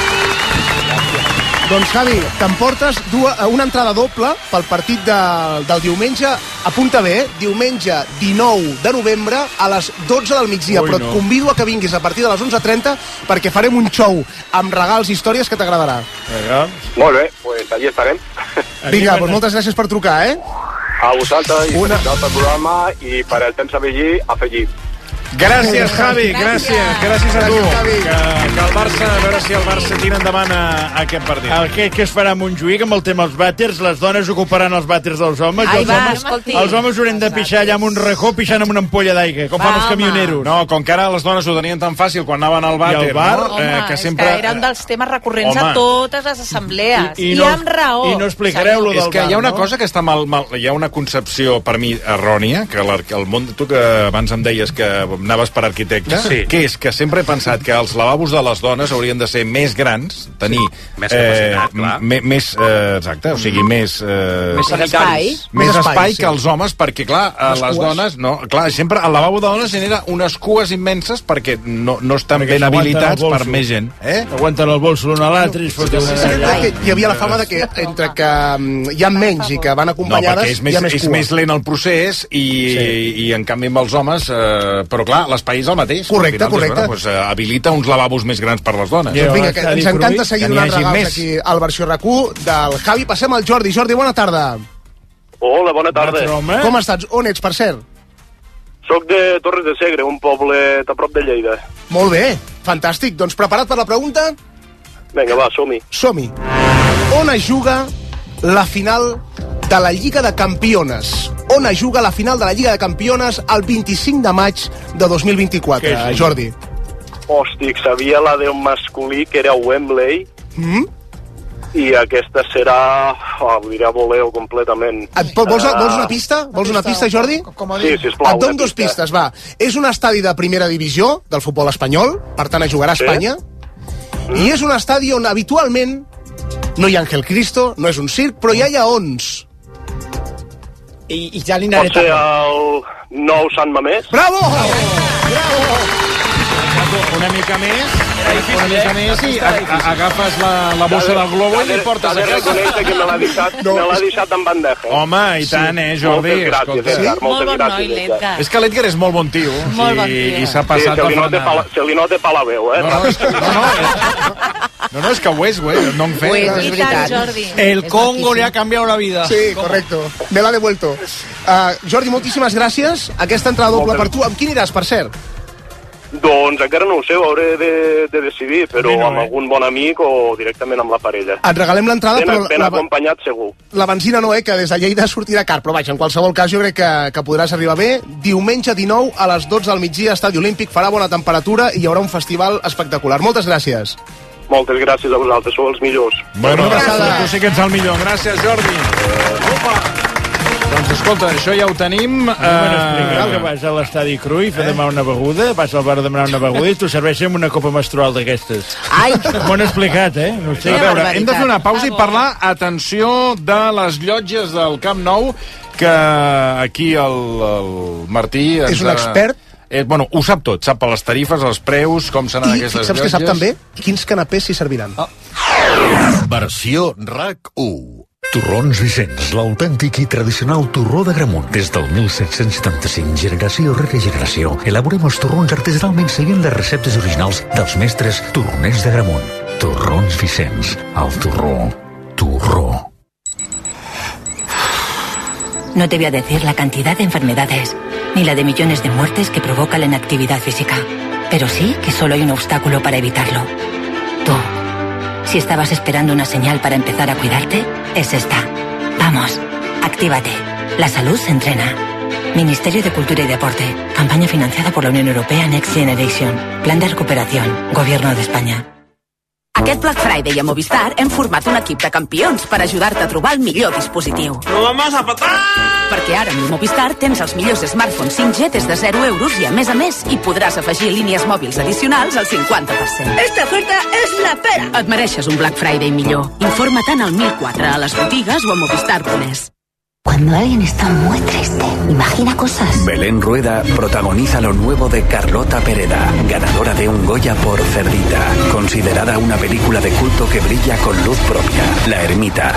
Doncs, Javi, t'emportes una entrada doble pel partit del diumenge. Apunta bé, diumenge 19 de novembre a les 12 del migdia. Però et convido a que vinguis a partir de les 11:30 perquè farem un show amb regals i històries que t'agradarà. Molt bé, pues allí estarem. Vinga, doncs moltes gràcies per trucar, A vosaltres, i felicitats pel programa, i per el temps a afegir. Gràcies, Javi, gràcies a tu. Que el Barça, a veure si el Barça tira endavant a aquest partit. Què es farà a Montjuïc amb el tema dels vàters? Les dones ocuparan els vàters dels homes. Els homes haurem de pixar allà amb un racó, pixant amb una ampolla d'aigua, com fan els camioneros. No, com que ara les dones ho tenien tan fàcil quan anaven al vàter. Que sempre... És que era un dels temes recurrents a totes les assemblees. I amb raó. I no explicareu lo del És que hi ha una cosa que està mal, hi ha una concepció, per mi, errònia, que el món... Tu que abans em deies que anaves per arquitecte, que és que sempre he pensat que els lavabos de les dones haurien de ser més grans, tenir més capacitat, clar. Exacte, o sigui, més espai que els homes, perquè clar, les dones, sempre el lavabo de dones genera unes cues immenses perquè no estan ben habilitats per més gent. Aguanten el bolso l'un a l'altre i hi havia la fama de que entre que hi ha menys i que van acompanyades hi ha més cua. És més lent el procés i en canvi amb els homes, però clar, l'espai és el mateix. Correcte. Habilita uns lavabos més grans per les dones. Doncs vinga, que ens encanta seguir donant regals aquí al Versió RAC1 del Javi. Passem al Jordi. Jordi, bona tarda. Hola, bona tarda. Com estàs? On ets, per cert? Soc de Torres de Segre, un poble a prop de Lleida. Molt bé, fantàstic. Doncs preparat per la pregunta? Vinga, va, som-hi. Som-hi. On es juga la final de la Lliga de Campiones? On es juga la final de la Lliga de Campiones el 25 de maig de 2024, Jordi? Hòstic, sabia la del masculí, que era Wembley, i aquesta serà... dirà voleu completament. Vols una pista? Vols una pista, Jordi? Sí, sisplau. Et dono dues pistes, va. És un estadi de primera divisió del futbol espanyol, per tant, es jugarà a Espanya, i és un estadi on habitualment no hi ha Ángel Cristo, no és un circ, però hi ha lleons. I ja li anaré... Pot ser el nou Sant Mamés? Bravo! Una mica més i agafes la bossa del globo i li portes a casa. Reconèixer que me l'ha deixat en bandeja. Home, i tant, Jordi? Moltes gràcies, Edgar. Molt bon noi, l'Edgar. És que l'Edgar és molt bon tio. Molt bon tio. I s'ha passat de frenada. Se li nota per la veu, No, és que ho és, güey. No en fe. I tant, Jordi. El Congo le ha cambiado la vida. Sí, correcto. Me l'ha devuelto. Jordi, moltíssimes gràcies. Aquesta entrada doble per tu. Amb qui aniràs, per cert? Doncs encara no ho sé, ho hauré de decidir, però amb algun bon amic o directament amb la parella. Et regalem l'entrada, però... Ben acompanyat, segur. La benzina no, que des de Lleida sortirà car, però vaja, en qualsevol cas jo crec que podràs arribar bé. Diumenge 19 a les 12 del migdia, Estadi Olímpic, farà bona temperatura i hi haurà un festival espectacular. Moltes gràcies. Moltes gràcies a vosaltres, sou els millors. Bueno, tu sí que ets el millor. Gràcies, Jordi. Doncs escolta, això ja ho tenim. Que vas a l'estadi Cruyff a demanar una beguda, vas al bar a demanar una beguda i t'ho serveixen amb una copa menstrual d'aquestes. Ai! M'ho han explicat, No sé. A veure, hem de fer una pausa i parlar, atenció, de les llotges del Camp Nou, que aquí el Martí... És un expert? Ho sap tot, sap per les tarifes, els preus, com seran aquestes llotges. I saps que sap també? Quins canapés s'hi serviran. Versió RAC1. Torrons Vicenç, l'autèntic i tradicional torró d'Agramunt. Des del 1775, generació rere generació, elaborem els torrons artesanalment seguint les receptes originals dels mestres torroners d'Agramunt. Torrons Vicenç, el torró. No te voy a decir la cantidad de enfermedades, ni la de millones de muertes que provoca la inactividad física, pero sí que solo hay un obstáculo para evitarlo. Tú. Si estabas esperando una señal para empezar a cuidarte, es esta. Vamos, actívate. La salud se entrena. Ministerio de Cultura y Deporte. Campaña financiada por la Unión Europea Next Generation. Plan de recuperación. Gobierno de España. Aquest Black Friday a Movistar hem format un equip de campions per ajudar-te a trobar el millor dispositiu. ¡Lo vamos a patar! Perquè ara amb Movistar tens els millors smartphones 5G des de 0 euros i a més hi podràs afegir línies mòbils addicionals al 50%. Esta oferta es la pera. Et mereixes un Black Friday millor. Informa't al 1004 a les botigues o a movistar.es. Cuando alguien está muy triste, imagina cosas. Belén Rueda protagoniza lo nuevo de Carlota Pereda, ganadora de un Goya por Cerdita, considerada una película de culto que brilla con luz propia. La Ermita.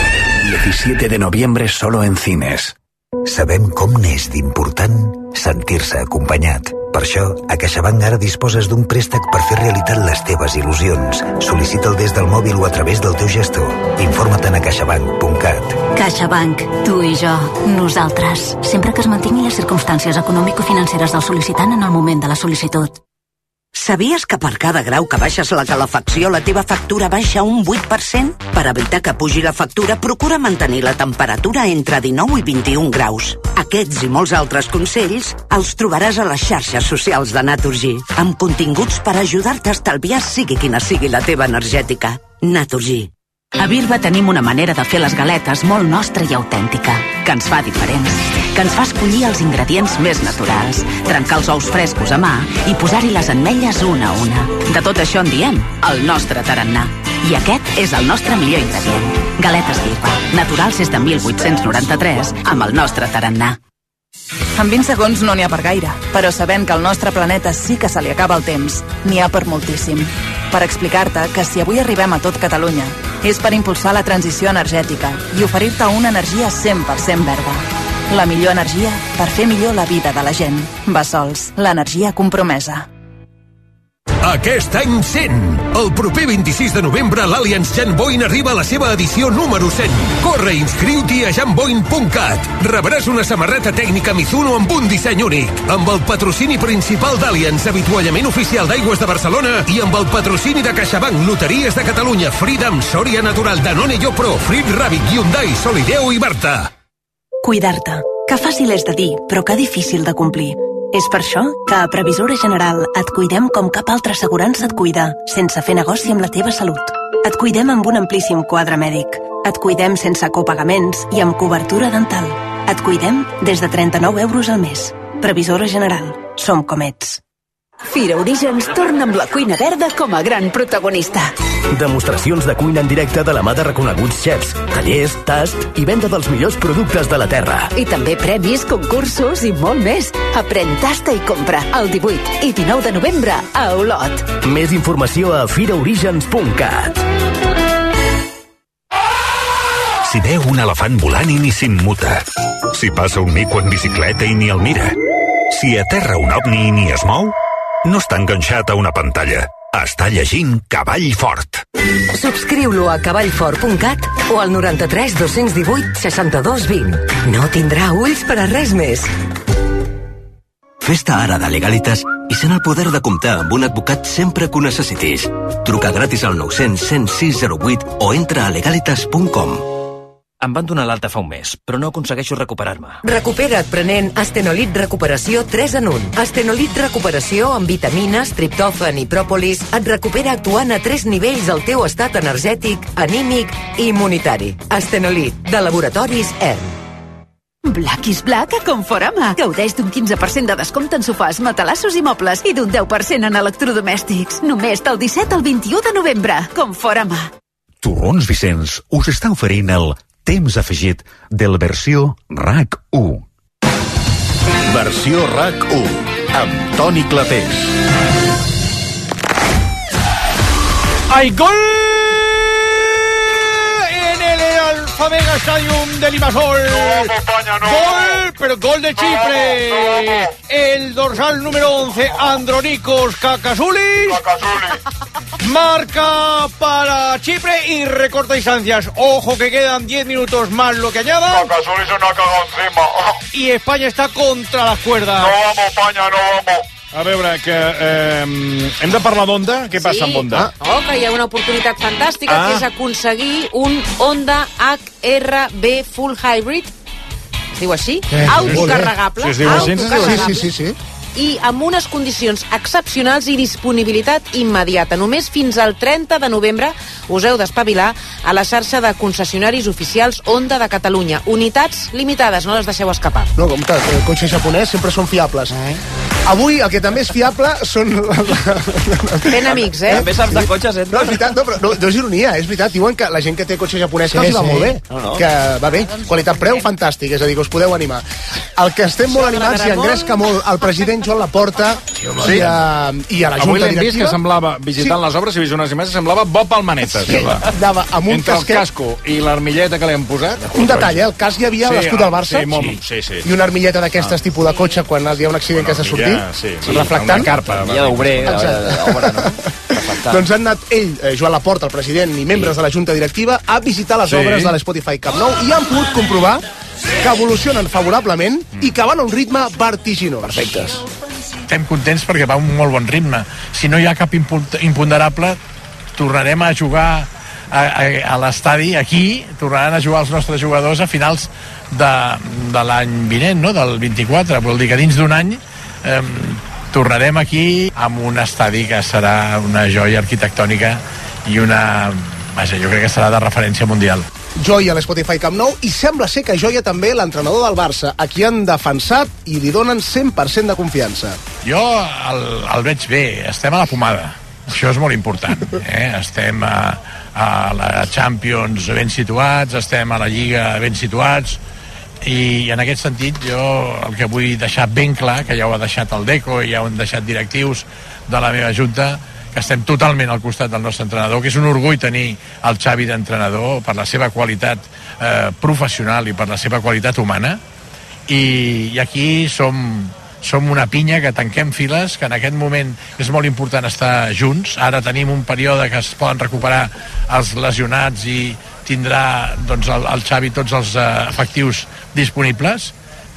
17 de noviembre solo en cines. Sabem com n'és d'important sentir-se acompanyat. Per això, a CaixaBank ara disposes d'un préstec per fer realitat les teves il·lusions. Sol·licita'l des del mòbil o a través del teu gestor. Informa't a caixabank.cat. CaixaBank, tu i jo, nosaltres. Sempre que es mantinguin les circumstàncies econòmico-financeres del sol·licitant en el moment de la sol·licitud. Sabies que per cada grau que baixes la calefacció la teva factura baixa un 8%? Per evitar que pugi la factura, procura mantenir la temperatura entre 19 i 21 graus. Aquests i molts altres consells els trobaràs a les xarxes socials de Naturgy, amb continguts per ajudar-te a estalviar sigui quina sigui la teva energètica. Naturgy. A Birba tenim una manera de fer les galetes molt nostra i autèntica, que ens fa diferents, que ens fa escollir els ingredients més naturals, trencar els ous frescos a mà i posar-hi les ametlles una a una. De tot això en diem el nostre tarannà. I aquest és el nostre millor ingredient. Galetes Birba, naturals des de 1893, amb el nostre tarannà. En 20 segons no n'hi ha per gaire, però sabent que al nostre planeta sí que se li acaba el temps, n'hi ha per moltíssim. Per explicar-te que si avui arribem a tot Catalunya és per impulsar la transició energètica i oferir-te una energia 100% verda. La millor energia per fer millor la vida de la gent. Bassols, l'energia compromesa. Aquest any 100. El proper 26 de novembre l'Allianz Jan Boyne arriba a la seva edició número 100. Corre i inscriu-t'hi a janboyne.cat. Rebràs una samarreta tècnica Mizuno amb un disseny únic, amb el patrocini principal d'Allianz, avituallament oficial d'Aigües de Barcelona, i amb el patrocini de CaixaBank, Loteries de Catalunya, Freedom, Sòria Natural, Danone Yopro, Frit Rabbit, Hyundai, Solideo i Barta. Cuidar-te. Que fàcil és de dir, però que difícil de complir. És per això que a Previsora General et cuidem com cap altra assegurança et cuida, sense fer negoci amb la teva salut. Et cuidem amb un amplíssim quadre mèdic. Et cuidem sense copagaments i amb cobertura dental. Et cuidem des de 39 euros al mes. Previsora General. Som com ets. Fira Orígens torna amb la cuina verda com a gran protagonista. Demostracions de cuina en directe de la mà de reconeguts xefs, tallers, tast i venda dels millors productes de la terra. I també premis, concursos i molt més. Aprèn, tasta i compra el 18 i 19 de novembre a Olot. Més informació a firaorígens.cat. Si veu un elefant volant i ni s'immuta. Si passa un mico en bicicleta i ni el mira. Si aterra un ovni i ni es mou, no està enganxat a una pantalla. Està llegint Cavall Fort. Subscriu-lo a cavallfort.cat o al 93 218 62 20. No tindrà ulls per a res més. Fes-te ara de Legalitas i sent el poder de comptar amb un advocat sempre que ho necessitis. Truca gratis al 900 106 08 o entra a legalitas.com. Em van donar l'alta fa un mes, però no aconsegueixo recuperar-me. Recupera't prenent Astenolit Recuperació 3 en 1. Astenolit Recuperació amb vitamines, triptòfan i pròpolis et recupera actuant a 3 nivells el teu estat energètic, anímic i immunitari. Astenolit, de Laboratoris ERM. Black is Black a Conforama. Gaudeix d'un 15% de descompte en sofàs, matalassos i mobles i d'un 10% en electrodomèstics. Només del 17 al 21 de novembre. Conforama. Torrons Vicenç us està oferint el temps afegit de la versió RAC 1. Versió RAC 1 amb Toni Clapés. ¡Hay gol! En el Alfamega Stadium de Limassol. No, España, no. Gol, pero gol de Chipre. El dorsal número 11, Andronikos Kakazoulis. Marca para Chipre y recorta distancias. Ojo que quedan 10 minutos más lo que añada. Kakazoulis se nos ha cagado encima. Y España está contra las cuerdas. No vamos, España, no vamos. A veure, que hem de parlar d'Honda. Què passa amb Honda? Que hi ha una oportunitat fantàstica, que és aconseguir un Honda HR-V Full Hybrid. Es diu així? Autocarregable. Sí, es diu així. Sí. i amb unes condicions excepcionals i disponibilitat immediata. Només fins al 30 de novembre us heu d'espavilar a la xarxa de concessionaris oficials Honda de Catalunya. Unitats limitades, no les deixeu escapar. No, compte, el cotxe japonès sempre són fiables. Avui el que també és fiable són... Ben amics, També saps de cotxes, No, és veritat, no és ironia, és veritat. Diuen que la gent que té cotxe japonès que els va molt bé. Que va bé. Qualitat-preu, fantàstic. És a dir, que us podeu animar. El que estem molt animats i engresca molt el president Joan Laporta i a la Junta Avui l'hem vist Directiva. que semblava, visitant les obres, he vist unes imatges, semblava Bob Palmanetes. Anava amb un Entre el casquet. casco i l'armilleta que li han posat. Un detall, el casc hi havia l'escut del Barça Sí. i una armilleta d'aquestes tipus de cotxe quan hi ha un accident que has de sortir, reflectant. Una carpa. d'obrer, Doncs han anat ell, Joan Laporta, el president i membres de la Junta Directiva, a visitar les obres de l'Spotify Camp Nou i han pogut comprovar que evolucionen favorablement i que van a un ritme vertiginós. Perfectes. Estem contents perquè va a un molt bon ritme. Si no hi ha cap imponderable, tornarem a jugar a l'estadi aquí, tornaran a jugar els nostres jugadors a finals de l'any vinent, no? Del 24. Vol dir que dins d'un any tornarem aquí amb un estadi que serà una joia arquitectònica i una... Vaja, jo crec que serà de referència mundial. Joia a l'Spotify Camp Nou i sembla ser que joia també l'entrenador del Barça, a qui han defensat i li donen 100% de confiança. Jo el veig bé, estem a la pomada. Això és molt important. Estem a la Champions ben situats, estem a la Lliga ben situats, i en aquest sentit jo el que vull deixar ben clar, que ja ho ha deixat el Deco i ja ho han deixat directius de la meva junta, que estem totalment al costat del nostre entrenador, que és un orgull tenir el Xavi d'entrenador per la seva qualitat professional i per la seva qualitat humana, i aquí som una pinya que tanquem files, que en aquest moment és molt important estar junts. Ara tenim un període que es poden recuperar els lesionats i tindrà doncs, el Xavi tots els efectius disponibles,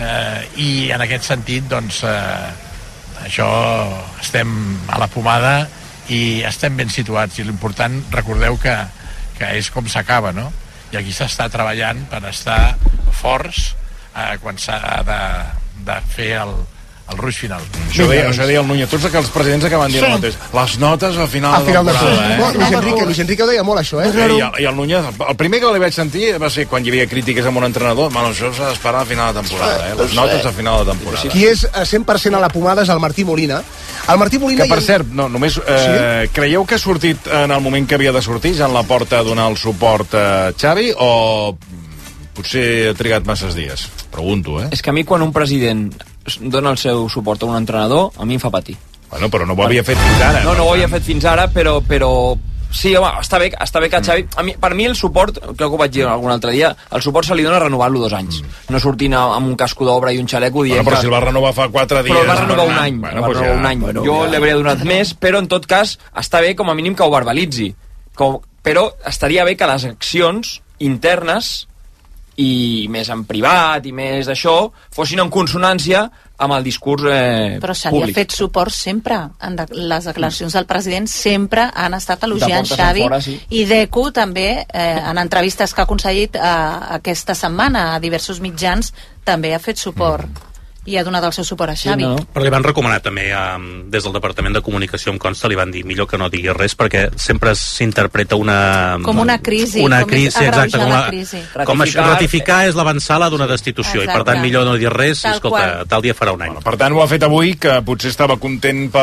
i en aquest sentit doncs, això estem a la pomada i estem ben situats, i l'important, recordeu que és com s'acaba, no? I aquí s'està treballant per estar forts quan s'ha de fer el ruix final. Això deia el Núñez. Tots els presidents acaben dient el mateix. Les notes al final de la temporada. Luis Enrique ho deia molt, això, I el Núñez, el primer que li vaig sentir va ser quan hi havia crítiques amb un entrenador. Bueno, això s'ha d'esperar al final de temporada, les notes al final de temporada. Qui és 100% a la pomada és el Martí Molina. El Martí Molina... Que, per cert, només creieu que ha sortit en el moment que havia de sortir, Joan Laporta, a donar el suport a Xavi, o potser ha trigat masses dies? Pregunto, És que a mi quan un president dona el seu suport a un entrenador, a mi em fa patir. Bueno, però no ho havia fet fins ara. No ho havia fet fins ara, però sí, home, està bé que Xavi... Per mi el suport, crec que ho vaig dir algun altre dia, el suport se li dona renovant-lo 2 anys. No sortint amb un casco d'obra i un xaleco dient però si el va renovar fa 4 dies... Però el va renovar un any. Jo li hauria donat més, però en tot cas està bé com a mínim que ho verbalitzi. Però estaria bé que les accions internes i més en privat i més d'això, fossin en consonància amb el discurs Però se li ha fet suport sempre. Les declaracions del president sempre han estat elogiant Xavi, i Deco també, en entrevistes que ha aconseguit aquesta setmana a diversos mitjans, també ha fet suport i ha donat el seu suport a Xavi. Però li van recomanar també, des del Departament de Comunicació, em consta, li van dir millor que no diguis res, perquè sempre s'interpreta com una crisi, exacte, la crisi. Com ratificar és l'avançala d'una destitució, i per tant millor no dir res, i escolta, tal dia farà un any. Per tant ho ha fet avui, que potser estava content per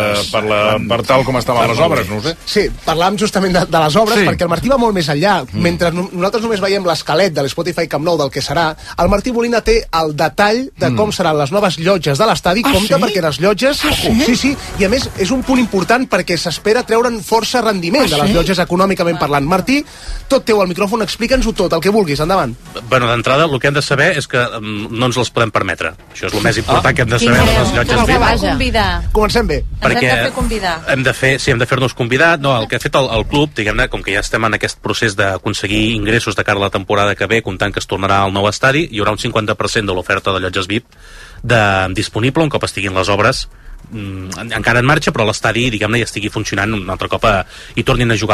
tal com estaven les obres, no ho sé. Sí, parlàvem justament de les obres, perquè el Martí va molt més enllà. Mentre nosaltres només veiem l'esquelet de l'Spotify Camp Nou del que serà, el Martí Molina té el detall de com serà les noves llotges de l'estadi. Compte, perquè les llotges... Sí, i a més és un punt important perquè s'espera treure'n força rendiment de les llotges econòmicament parlant. Martí, tot teu al micròfon, explica'ns-ho tot, el que vulguis, endavant. Bueno, d'entrada, el que hem de saber és que no ens les podem permetre. Això és el més important que hem de saber de les llotges VIP. Comencem bé. Perquè hem de fer-nos convidat. No, el que ha fet el club, diguem-ne, com que ja estem en aquest procés d'aconseguir ingressos de cara a la temporada que ve, comptant que es tornarà al nou estadi, hi haurà un 50% de l'oferta de llotges VIP disponible un cop estiguin les obres encara en marxa, però l'estadi, diguem-ne, ja estigui funcionant un altre cop i tornin a jugar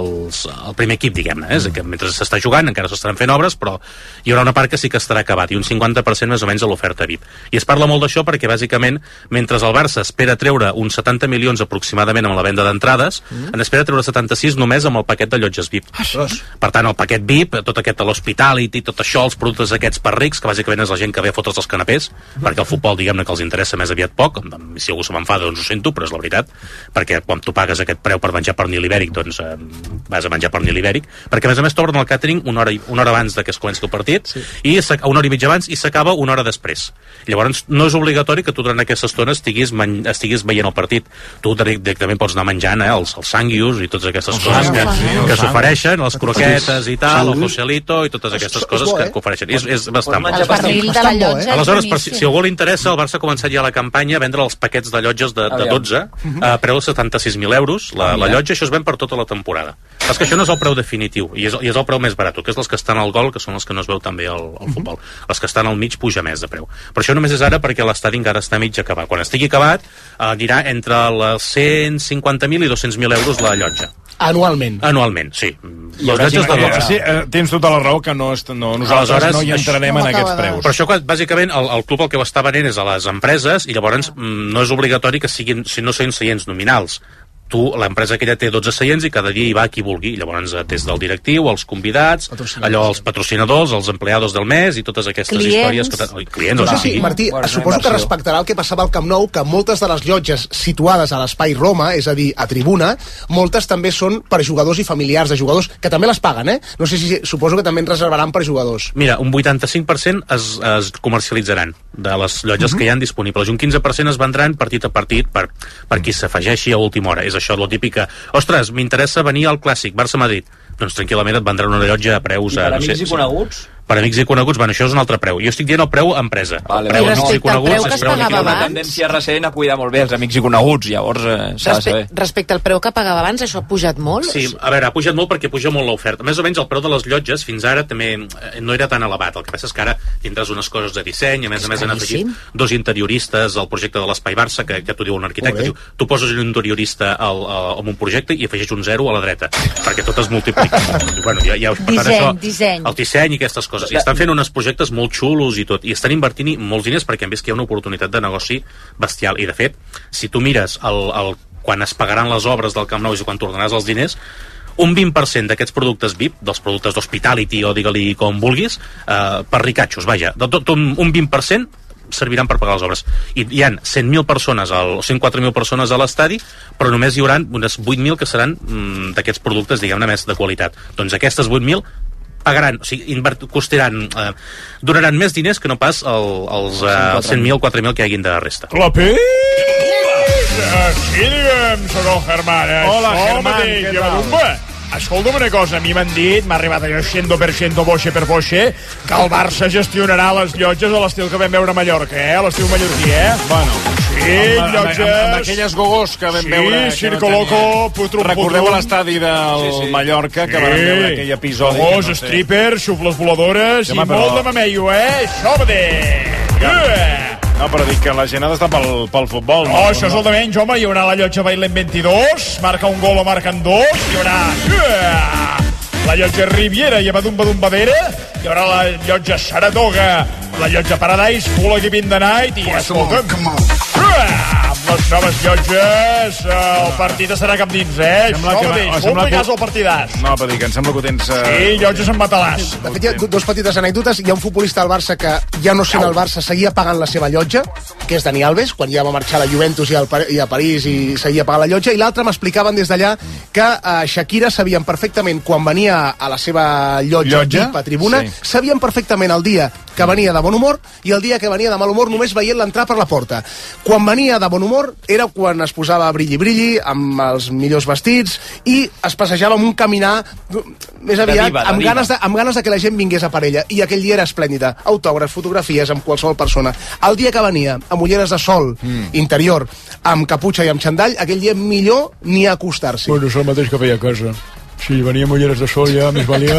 el primer equip, diguem-ne. És que mentre s'està jugant encara s'estaran fent obres, però hi haurà una part que sí que estarà acabat, i un 50% més o menys a l'oferta VIP. I es parla molt d'això perquè, bàsicament, mentre el Barça espera treure uns 70 milions aproximadament amb la venda d'entrades, en espera treure 76 només amb el paquet de llotges VIP. Per tant, el paquet VIP, tot aquest a l'hospitality, tot això, els productes aquests per rics, que bàsicament és la gent que ve a fotre's els canapés, perquè el futbol, diguem-ne, que els interessa més aviat poc. Si algú se m'enfada, doncs ho sento, però és la veritat, perquè quan tu pagues aquest preu per menjar pernil ibèric, doncs vas a menjar pernil ibèric, perquè a més a més t'obren el càtering una hora abans de que es comenci el partit, i una hora i mitja abans, i s'acaba una hora després. Llavors no és obligatori que tu durant aquesta estona estiguis veient el partit. Tu directament pots anar menjant els sanguius i totes aquestes coses que s'ofereixen, les croquetes i tal, el Joselito i totes aquestes coses que ofereixen. És bastant bo. El pernil de la llotja. Aleshores, si a algú li interessa, el Barça ha començat ja la campanya a vendre els paquets de llotges de 12 a preu de 76.000 euros la llotja. Això es ven per tota la temporada. És que això no és el preu definitiu i és el preu més barat, que és els que estan al gol, que són els que no es veu tan bé al futbol. Els que estan al mig puja més de preu. Però això només és ara perquè l'estadi encara està mig acabat. Quan estigui acabat anirà entre les 150.000 i 200.000 euros la llotja. Anualment, sí. Les llotges de 12. Sí, tens tota la raó que nosaltres no hi entrarem en aquests preus. Però això, bàsicament, el club el que ho està venent és a les empreses i llavors no és obligatori que siguin, si no siguin seients nominals. L'empresa aquella té 12 seients i cada dia hi va qui vulgui. Llavors, des del directiu, els convidats, els patrocinadors, els empleados del mes i totes aquestes històries. Clients, no sé si, Martí, suposo que respectarà el que passava al Camp Nou, que moltes de les llotges situades a l'espai Roma, és a dir, a tribuna, moltes també són per jugadors i familiars de jugadors, que també les paguen, No sé si suposo que també en reservaran per jugadors. Mira, un 85% es comercialitzaran de les llotges que hi han disponibles. Un 15% es vendran partit a partit per qui s'afegeixi a última hora. És això, lo típic que, ostres, m'interessa venir al Clàssic, Barça-Madrid. Doncs tranquil·lament et vendran una llotja a preus... I per amics i coneguts? Per amics i coneguts, bueno, això és un altre preu. Jo estic dient el preu empresa. I respecte al preu que es pagava abans... Una tendència recent a cuidar molt bé els amics i coneguts, llavors s'ha de saber. Respecte al preu que pagava abans, això ha pujat molt? Sí, a veure, ha pujat molt perquè puja molt l'oferta. Més o menys el preu de les llotges fins ara també no era tan elevat. El que passa és que ara tindràs unes coses de disseny, a més han afegit 2 interioristes al projecte de l'Espai Barça, que t'ho diu un arquitecte. Diu, tu poses un interiorista en un projecte i afegeix un 0 a la dreta, perquè tot es multiplica. Bueno, Disseny. El disseny i aquestes coses. I estan fent uns projectes molt xulos i tot, i estan invertint molts diners perquè han vist que hi ha una oportunitat de negoci bestial. I de fet, si tu mires quan es pagaran les obres del Camp Nou i quan tornaràs els diners, un 20% d'aquests productes VIP, dels productes d'hospitality o digue-li com vulguis, per ricatxos, vaja, un 20% serviran per pagar les obres. I hi ha 100.000 persones, 104.000 persones a l'estadi, però només hi haurà unes 8.000 que seran d'aquests productes, diguem-ne, més de qualitat. Doncs aquestes 8.000 pagaran, o sigui, costaran, donaran més diners que no pas els 100.000 o 4.000 que hi haguin de resta. Clapés! Sí, diguem, soc el Germán. Hola, Germán, què tal? Escolta'm una cosa, a mi m'han dit, m'ha arribat allò 100% boixe per boixe, que el Barça gestionarà les llotges a l'estil que vam veure a Mallorca, a l'estil mallorquí, Bueno, sí, llotges... Amb aquelles gogos que vam veure... Sí, Circo Loco, Putrum. Recordeu l'estadi del Mallorca, que vam veure aquell episodi. Gogos, strippers, xufles voladores i molt de mameio, Som-de! No, però dic que la gent ha d'estar pel futbol. No, això és el de menys, home. Hi haurà la llotja Bailén 22, marca un gol o marquen 2, hi haurà la llotja Riviera i Badum Badera, hi haurà la llotja Saratoga, la llotja Paradise, full equip in the night, i escolta'm, amb les noves llotges el partit estarà cap dins, un pegàs al partidàs. No, però dic, em sembla que ho tens... Sí, llotges en matalàs. De fet, hi ha dues petites anècdotes. Hi ha un futbolista al Barça que, ja no sent el Barça, seguia pagant la seva llotja, que és Dani Alves, quan ja va marxar a la Juventus i a París i seguia pagant la llotja, i l'altre m'explicaven des d'allà que Shakira sabien perfectament quan venia a la seva llotja a tribuna, sabien perfectament el dia que venia de bon humor i el dia que venia de mal humor només veient l'entrar per la porta. Quan venia de bon humor era quan es posava brilli amb els millors vestits i es passejava amb un caminar més aviat amb ganes de que la gent vingués a per ella, i aquell dia era esplèndida, autògrafs, fotografies amb qualsevol persona. El dia que venia amb ulleres de sol interior, amb caputxa i amb xandall, aquell dia millor ni acostar-s'hi. Bueno, és el mateix que feia a casa. Si venia amb ulleres de sol ja més valia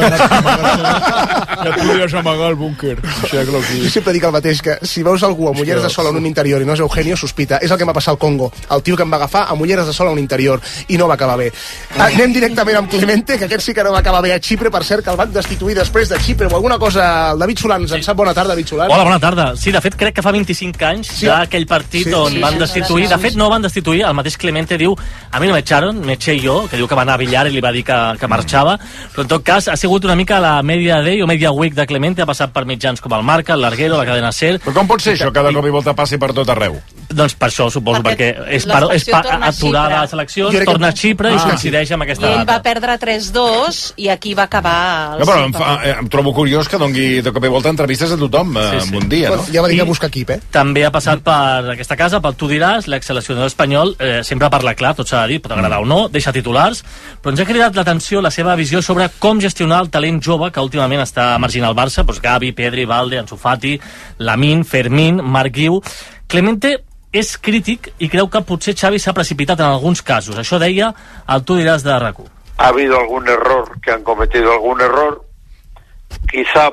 ja et podries amagar al búnquer. Jo sempre dic el mateix, que si veus algú amb ulleres de sol en un interior i no és Eugenio, sospita. És el que em va passar al Congo, el tio que em va agafar amb ulleres de sol en un interior i no va acabar bé. Anem directament amb Clemente, que aquest sí que no va acabar bé a Xipre, per cert, que el van destituir després de Xipre o alguna cosa. El David Solans en sap. Bona tarda, David Solans. Hola, bona tarda. Sí, de fet, crec que fa 25 anys d'aquell partit on van destituir. De fet, no van destituir, el mateix Clemente diu, a mi no m'echaron, me eché yo, que diu que va anar a Villar i li va dir que marxava, però en tot cas ha sigut una mica la media day o media week de Clemente, ha passat per mitjans com el Marca, el Larguero, la cadena SER. Però com pot ser això, cada cop i volta passi per tot arreu? Doncs per això, suposo, perquè és aturar les eleccions, torna a Xipre i coincideix amb aquesta data. I ell va perdre 3-2 i aquí va acabar... No, però em trobo curiós que doni de cop i volta entrevistes a tothom en un dia, no? Ja va dir que busca equip, També ha passat per aquesta casa, pel Tu diràs, l'ex-seleccionador espanyol sempre parla clar, tot s'ha de dir, pot agradar o no, deixa titulars, però ens ha cridat l'atenció la seva visió sobre com gestionar el talent jove que últimament està emergint al Barça, doncs Gavi, Pedri, Valde, Ansu Fati, Lamine, Fermín, Marc Guiu. Clemente és crític i creu que potser Xavi s'ha precipitat en alguns casos. Això deia el Tu diràs de RAC1. Ha habido algún error, que han cometido algún error, quizá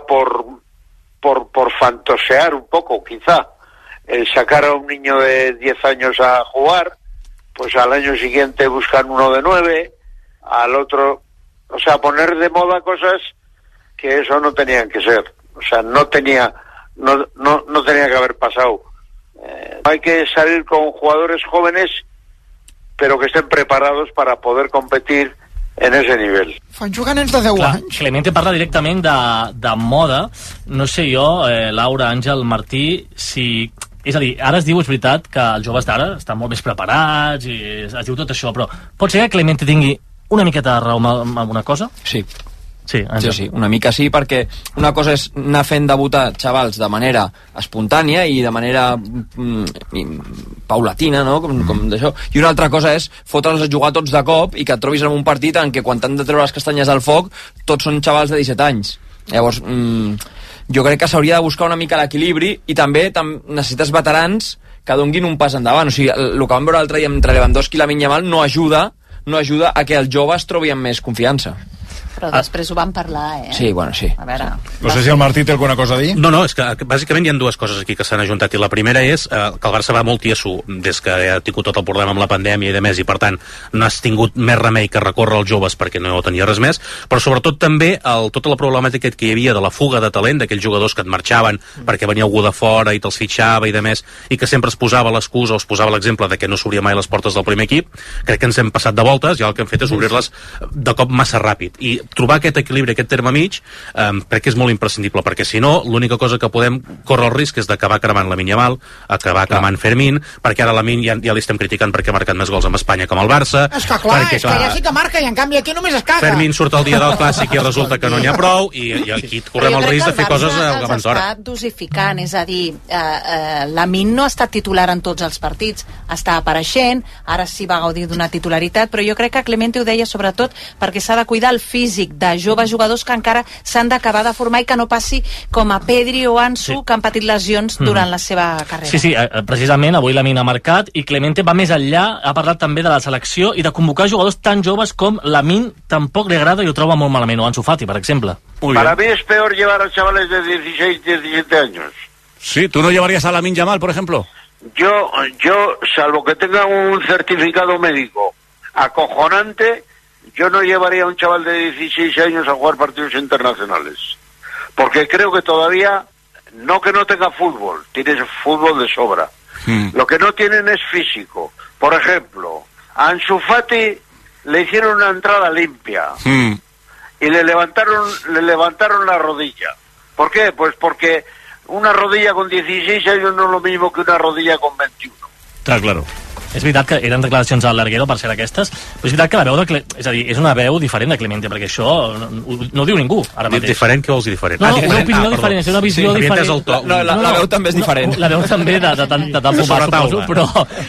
por fantasear un poco, quizá. El sacar a un niño de 10 años a jugar, pues al año siguiente buscan uno de 9, al otro... O sea, poner de moda cosas que eso no tenían que ser. O sea, no tenía que haber pasado. Hay que salir con jugadores jóvenes, pero que estén preparados para poder competir en ese nivell. Fan jugar nens de 10 anys. Clemente parla directament de moda. No sé jo, Laura, Àngel, Martí, si... És a dir, ara es diu, és veritat, que els joves d'ara estan molt més preparats i es diu tot això, però pot ser que Clemente tingui una miqueta de raó amb alguna cosa? Sí. Sí, sí, una mica sí, perquè una cosa és anar fent debutar xavals de manera espontània i de manera paulatina, no? Com d'això. I una altra cosa és fotre'ls a jugar tots de cop i que et trobis en un partit en què quan t'han de treure les castanyes al foc tots són xavals de 17 anys. Llavors, jo crec que s'hauria de buscar una mica l'equilibri i també necessites veterans que donguin un pas endavant. O sigui, el que vam veure l'altre dia entre Lewandowski i Lamine Yamal no ajuda a que els joves trobin més confiança. Però després ho van parlar, Sí, bueno, sí. A veure... No sé si el Martí té alguna cosa a dir. No, és que bàsicament hi ha dues coses aquí que s'han ajuntat, i la primera és que el Barça va molt tieso des que ha tingut tot el problema amb la pandèmia i de més, i per tant no has tingut més remei que recórrer als joves perquè no tenia res més, però sobretot també tota la problemàtica que hi havia de la fuga de talent d'aquells jugadors que et marxaven perquè venia algú de fora i te'ls fitxava i de més, i que sempre es posava l'excusa o es posava l'exemple de que no s'obria mai les portes del primer equip. Crec que ens hem passat de voltes i el que hem fet és obrir-les de cop massa ràpid, i trobar aquest equilibri, aquest terme mig, crec que és molt imprescindible, perquè si no, l'única cosa que podem córrer el risc és d'acabar cremant Lamine Yamal, acabar cremant Fermín, perquè ara Lamine ja li estem criticant perquè ha marcat més gols amb Espanya que amb el Barça. És que clar, és que ja sí que marca i en canvi aquí només es caga. Fermín surt el dia del Clàssic i resulta que no n'hi ha prou, i aquí correm el risc de fer coses abans d'hora. Està dosificant, és a dir, Lamine no ha estat titular en tots els partits, està apareixent, ara sí va gaudir d'una titularitat, però jo crec que Clemente ho deia sobretot perquè s'ha de cuidar el físic de joves jugadors que encara s'han d'acabar de formar i que no passi com a Pedri o Ansu, que han patit lesions durant la seva carrera. Sí, precisament avui Lamine ha marcat i Clemente va més enllà, ha parlat també de la selecció i de convocar jugadors tan joves com Lamine tampoc li agrada i ho troba molt malament, o Ansu Fati, per exemple. Para mí es peor llevar a chavales de 16, 17 años. Sí, ¿tú no llevarías a Lamine Yamal, por ejemplo? Yo, salvo que tenga un certificado médico acojonante, yo no llevaría a un chaval de 16 años a jugar partidos internacionales. Porque creo que todavía, no que no tenga fútbol, tiene fútbol de sobra. Lo que no tienen es físico. Por ejemplo, a Ansu Fati le hicieron una entrada limpia y le levantaron la rodilla. ¿Por qué? Pues porque una rodilla con 16 años no es lo mismo que una rodilla con 21. Está claro. És veritat que eren declaracions al Larguero, per ser aquestes, però és veritat que la veu és a dir, és una veu diferent de Clemente, perquè això no ho diu ningú ara mateix. Diferent, què vols dir diferent? No, una opinió diferent, és una visió diferent. La veu també és diferent. La veu també de tant fumar, suposo, però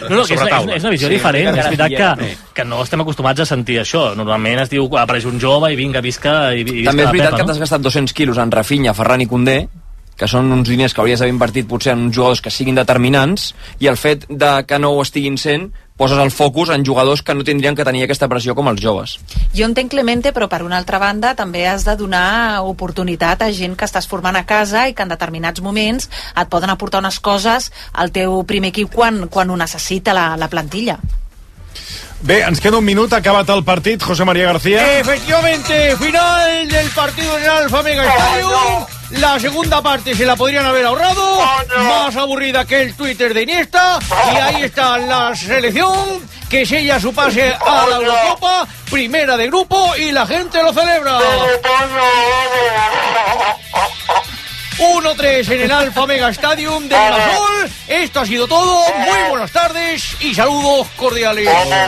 és una visió diferent. És veritat que no estem acostumats a sentir això. Normalment es diu, apareix un jove i vinga, visca... També és veritat que t'has gastat 200 quilos en Rafinha, Ferran i Koundé, que són uns diners que hauries d'haver invertit potser en uns jugadors que siguin determinants, i el fet de que no ho estiguin sent poses el focus en jugadors que no tindrien que tenir aquesta pressió com els joves. Jo entenc, Clemente, però per una altra banda també has de donar oportunitat a gent que estàs formant a casa i que en determinats moments et poden aportar unes coses al teu primer equip quan ho necessita la plantilla. Bé, ens queda un minut, ha acabat el partit, José María García. Efectivamente, final del partido en el Alfa Mega Stadium. La segunda parte se la podrían haber ahorrado, más aburrida que el Twitter de Iniesta, y ahí está la selección que sella su pase a la Eurocopa, primera de grupo, y la gente lo celebra. 1-3 en el Alfa Mega Stadium de Limasol. Esto ha sido todo. Muy buenas tardes y saludos cordiales.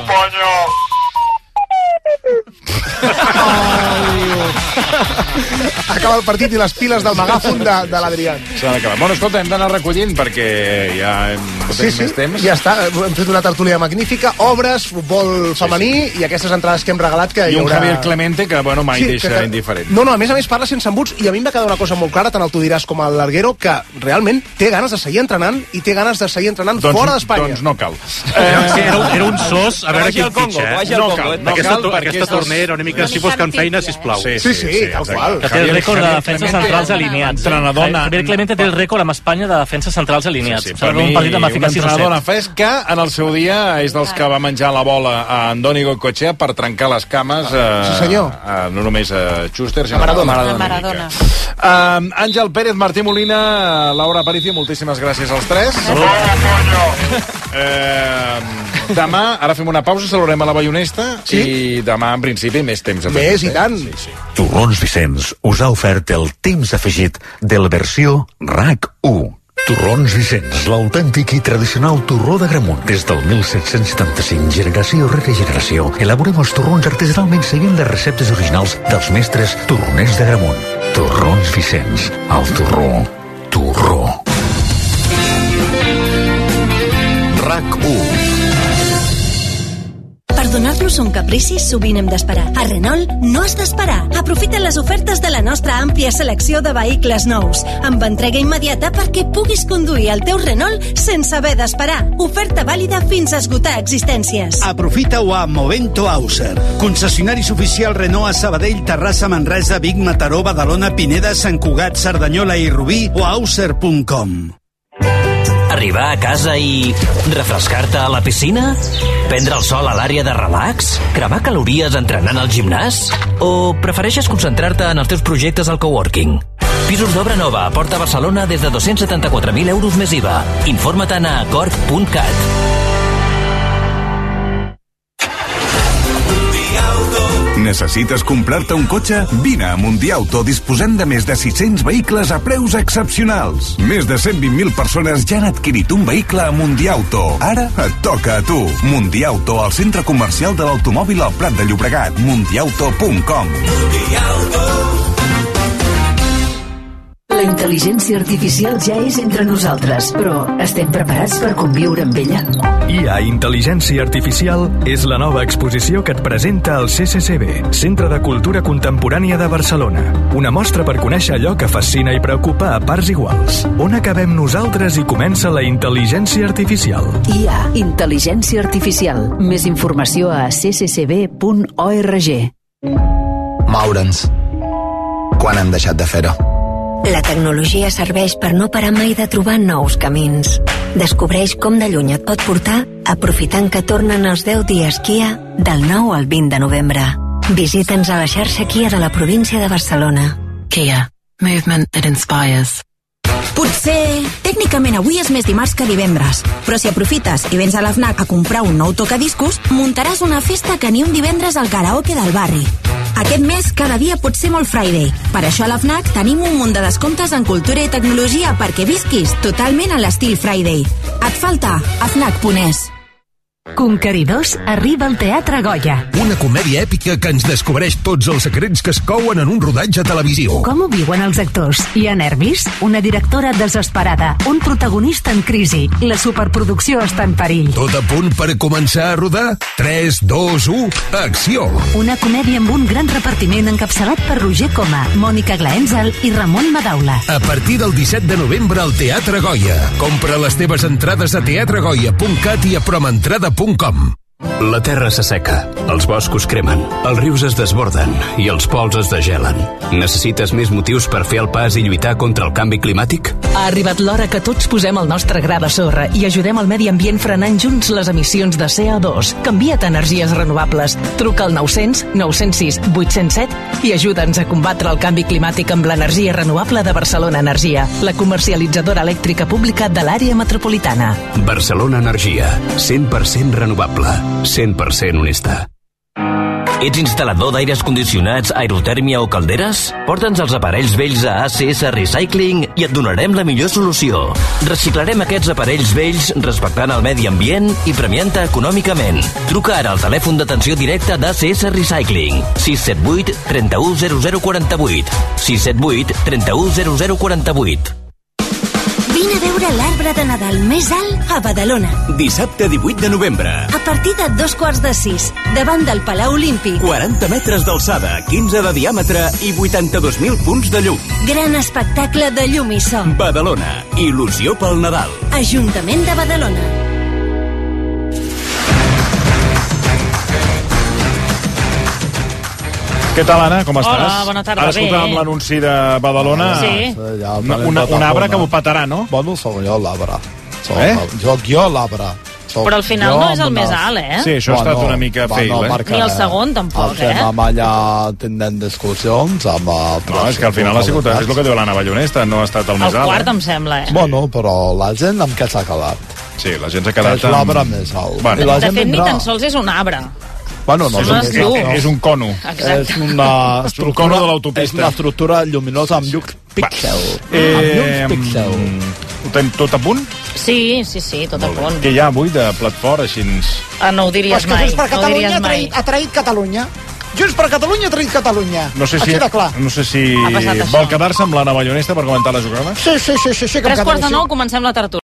Acaba el partit i les piles del megàfon de l'Adrià. S'han acabat. Bueno, escolta, hem d'anar recollint perquè ja no tenim més temps. Ja està, hem fet una tertúlia magnífica, obres, futbol femení i aquestes entrades que hem regalat que I hi un haurà... Javier Clemente que, bueno, mai deixa indiferent. No, a més parla sense embuts, i a mi em va quedar una cosa molt clara, tant el Tu diràs com el Larguero, que realment té ganes de seguir entrenant i té ganes de seguir entrenant fora d'Espanya. Doncs no cal. Era un sos, a veure qui fitxa. No cal. Aquesta tornera era una mica si fos can feina, sisplau. Sí, tal qual. Que té el rècord de defenses centrals alineats. Javier Clemente té el rècord amb Espanya de defenses centrals alineats. Per mi, un entrenador en nefast que en el seu dia és dels que va menjar la bola a Andoni Goicoechea per trencar les cames no només a Schuster, sinó a Maradona. Àngel Pérez, Martí Molina, Laura Aparicio, moltíssimes gràcies als tres. Demà, ara fem una pausa, saludem a la Ballonesta i demà, en principi, més temps. Més i tant. Torrons Vicenç us ha ofert el temps afegit de la versió RAC 1. Torrons Vicenç, l'autèntic i tradicional torró d'Agramunt. Des del 1775, generació rere generació, elaborem els torrons artesanalment seguint les receptes originals dels mestres torroners d'Agramunt. Torrons Vicenç, el torró. RAC 1. Per donar-los un caprici sovint hem d'esperar. A Renault no has d'esperar. Aprofita les ofertes de la nostra àmplia selecció de vehicles nous, amb entrega immediata perquè puguis conduir el teu Renault sense haver d'esperar. Oferta vàlida fins a esgotar existències. Aprofita-ho a Movento Auser. Concessionaris oficial Renault a Sabadell, Terrassa, Manresa, Vic, Mataró, Badalona, Pineda, Sant Cugat, Cerdanyola i Rubí o auser.com. Arribar a casa i refrescar-te a la piscina? Prendre el sol a l'àrea de relax? Cremar calories entrenant al gimnàs? O prefereixes concentrar-te en els teus projectes al coworking? Pisos d'obra nova a Porta Barcelona des de 274.000 euros més IVA. Informa-te'n a corp.cat. Necessites comprar-te un cotxe? Vine a Mundiauto, disposant de més de 600 vehicles a preus excepcionals. Més de 120.000 persones ja han adquirit un vehicle a Mundiauto. Ara et toca a tu. Mundiauto, al centre comercial de l'automòbil al Prat de Llobregat. Mundiauto.com. La intel·ligència artificial ja és entre nosaltres, però estem preparats per conviure amb ella? IA Intel·ligència Artificial és la nova exposició que et presenta el CCCB, Centre de Cultura Contemporània de Barcelona. Una mostra per conèixer allò que fascina i preocupa a parts iguals. On acabem nosaltres i comença la intel·ligència artificial? IA Intel·ligència Artificial. Més informació a cccb.org. Moure'ns. Quan hem deixat de fer-ho? La tecnologia serveix per no parar mai de trobar nous camins. Descobreix com de lluny et pot portar aprofitant que tornen els 10 dies Kia del 9 al 20 de novembre. Visita'ns a la xarxa Kia de la província de Barcelona. Kia. Movement that inspires. Potser, tècnicament avui és més dimarts que divendres, però si aprofites i vens a la FNAC a comprar un nou tocadiscos, muntaràs una festa que ni un divendres al karaoke del barri. Aquest mes cada dia pot ser molt Friday. Per això a la FNAC tenim un munt de descomptes en cultura i tecnologia perquè visquis totalment a l'estil Friday. Et falta a FNAC.es. Conqueridors arriba al Teatre Goya. Una comèdia èpica que ens descobreix tots els secrets que es couen en un rodatge televisiu. Com ho viuen els actors? Hi ha nervis? Una directora desesperada, un protagonista en crisi, la superproducció està en perill. Tot a punt per començar a rodar? 3, 2, 1, acció! Una comèdia amb un gran repartiment encapçalat per Roger Coma, Mònica Glaenzel i Ramon Madaula. A partir del 17 de novembre al Teatre Goya. Compra les teves entrades a teatregoya.cat i a promentrada.com. La terra s'asseca, els boscos cremen, els rius es desborden i els pols es degelen. Necessites més motius per fer el pas i lluitar contra el canvi climàtic? Ha arribat l'hora que tots posem el nostre gra de sorra i ajudem al medi ambient frenant junts les emissions de CO2. Canvia't a energies renovables. Truca al 900 906 807 i ajuda'ns a combatre el canvi climàtic amb l'energia renovable de Barcelona Energia, la comercialitzadora elèctrica pública de l'àrea metropolitana. Barcelona Energia, 100% renovable. 100% honesta. Ets instal·lador d'aires condicionats, aerotèrmia o calderes? Porta'ns els aparells vells a ACS Recycling i et donarem la millor solució. Reciclarem aquests aparells vells respectant el medi ambient i premiant-te econòmicament. Truca ara al telèfon d'atenció directa d'ACS Recycling. 678 31 0048. 678 31 0048. Vine a veure l'arbre de Nadal més alt a Badalona. Dissabte 18 de novembre. A partir de 5:45, davant del Palau Olímpic. 40 metres d'alçada, 15 de diàmetre i 82.000 punts de llum. Gran espectacle de llum i so. Badalona, il·lusió pel Nadal. Ajuntament de Badalona. Què tal, Anna? Com estàs? Hola, bona tarda, Ara escoltàvem bé. l'anunci de Badalona. Sí. Un arbre que ho petarà, no? Bueno, sóc jo l'arbre. Soc jo l'arbre. Però al final no és el més alt, eh? Sí, això ha estat una mica fail, Ni el segon, tampoc, eh? Estem allà tenint discussions amb... No, és que al final ha sigut... És el que diu l'Anna Ballonesta, no ha estat el més alt. El quart, em sembla, eh? Bueno, però la gent amb què s'ha quedat? Sí, la gent s'ha quedat És l'arbre més alt. Bueno. De fet, ni tan sols és un arbre. Bueno, no, és un cono. Exacte. És una un cono de l'autopista. És una estructura lluminosa amb llums píxel. Amb llums píxel. Ho tenim tot a punt? Sí, tot a punt. Què hi ha avui de plat fort, així? No ho diries mai. Junts per Catalunya ha traït Catalunya. Junts per Catalunya ha traït Catalunya. No sé si vol quedar-se amb l'Anna Ballonesta per comentar la jugada. Sí. 3:45, comencem la tertúlia.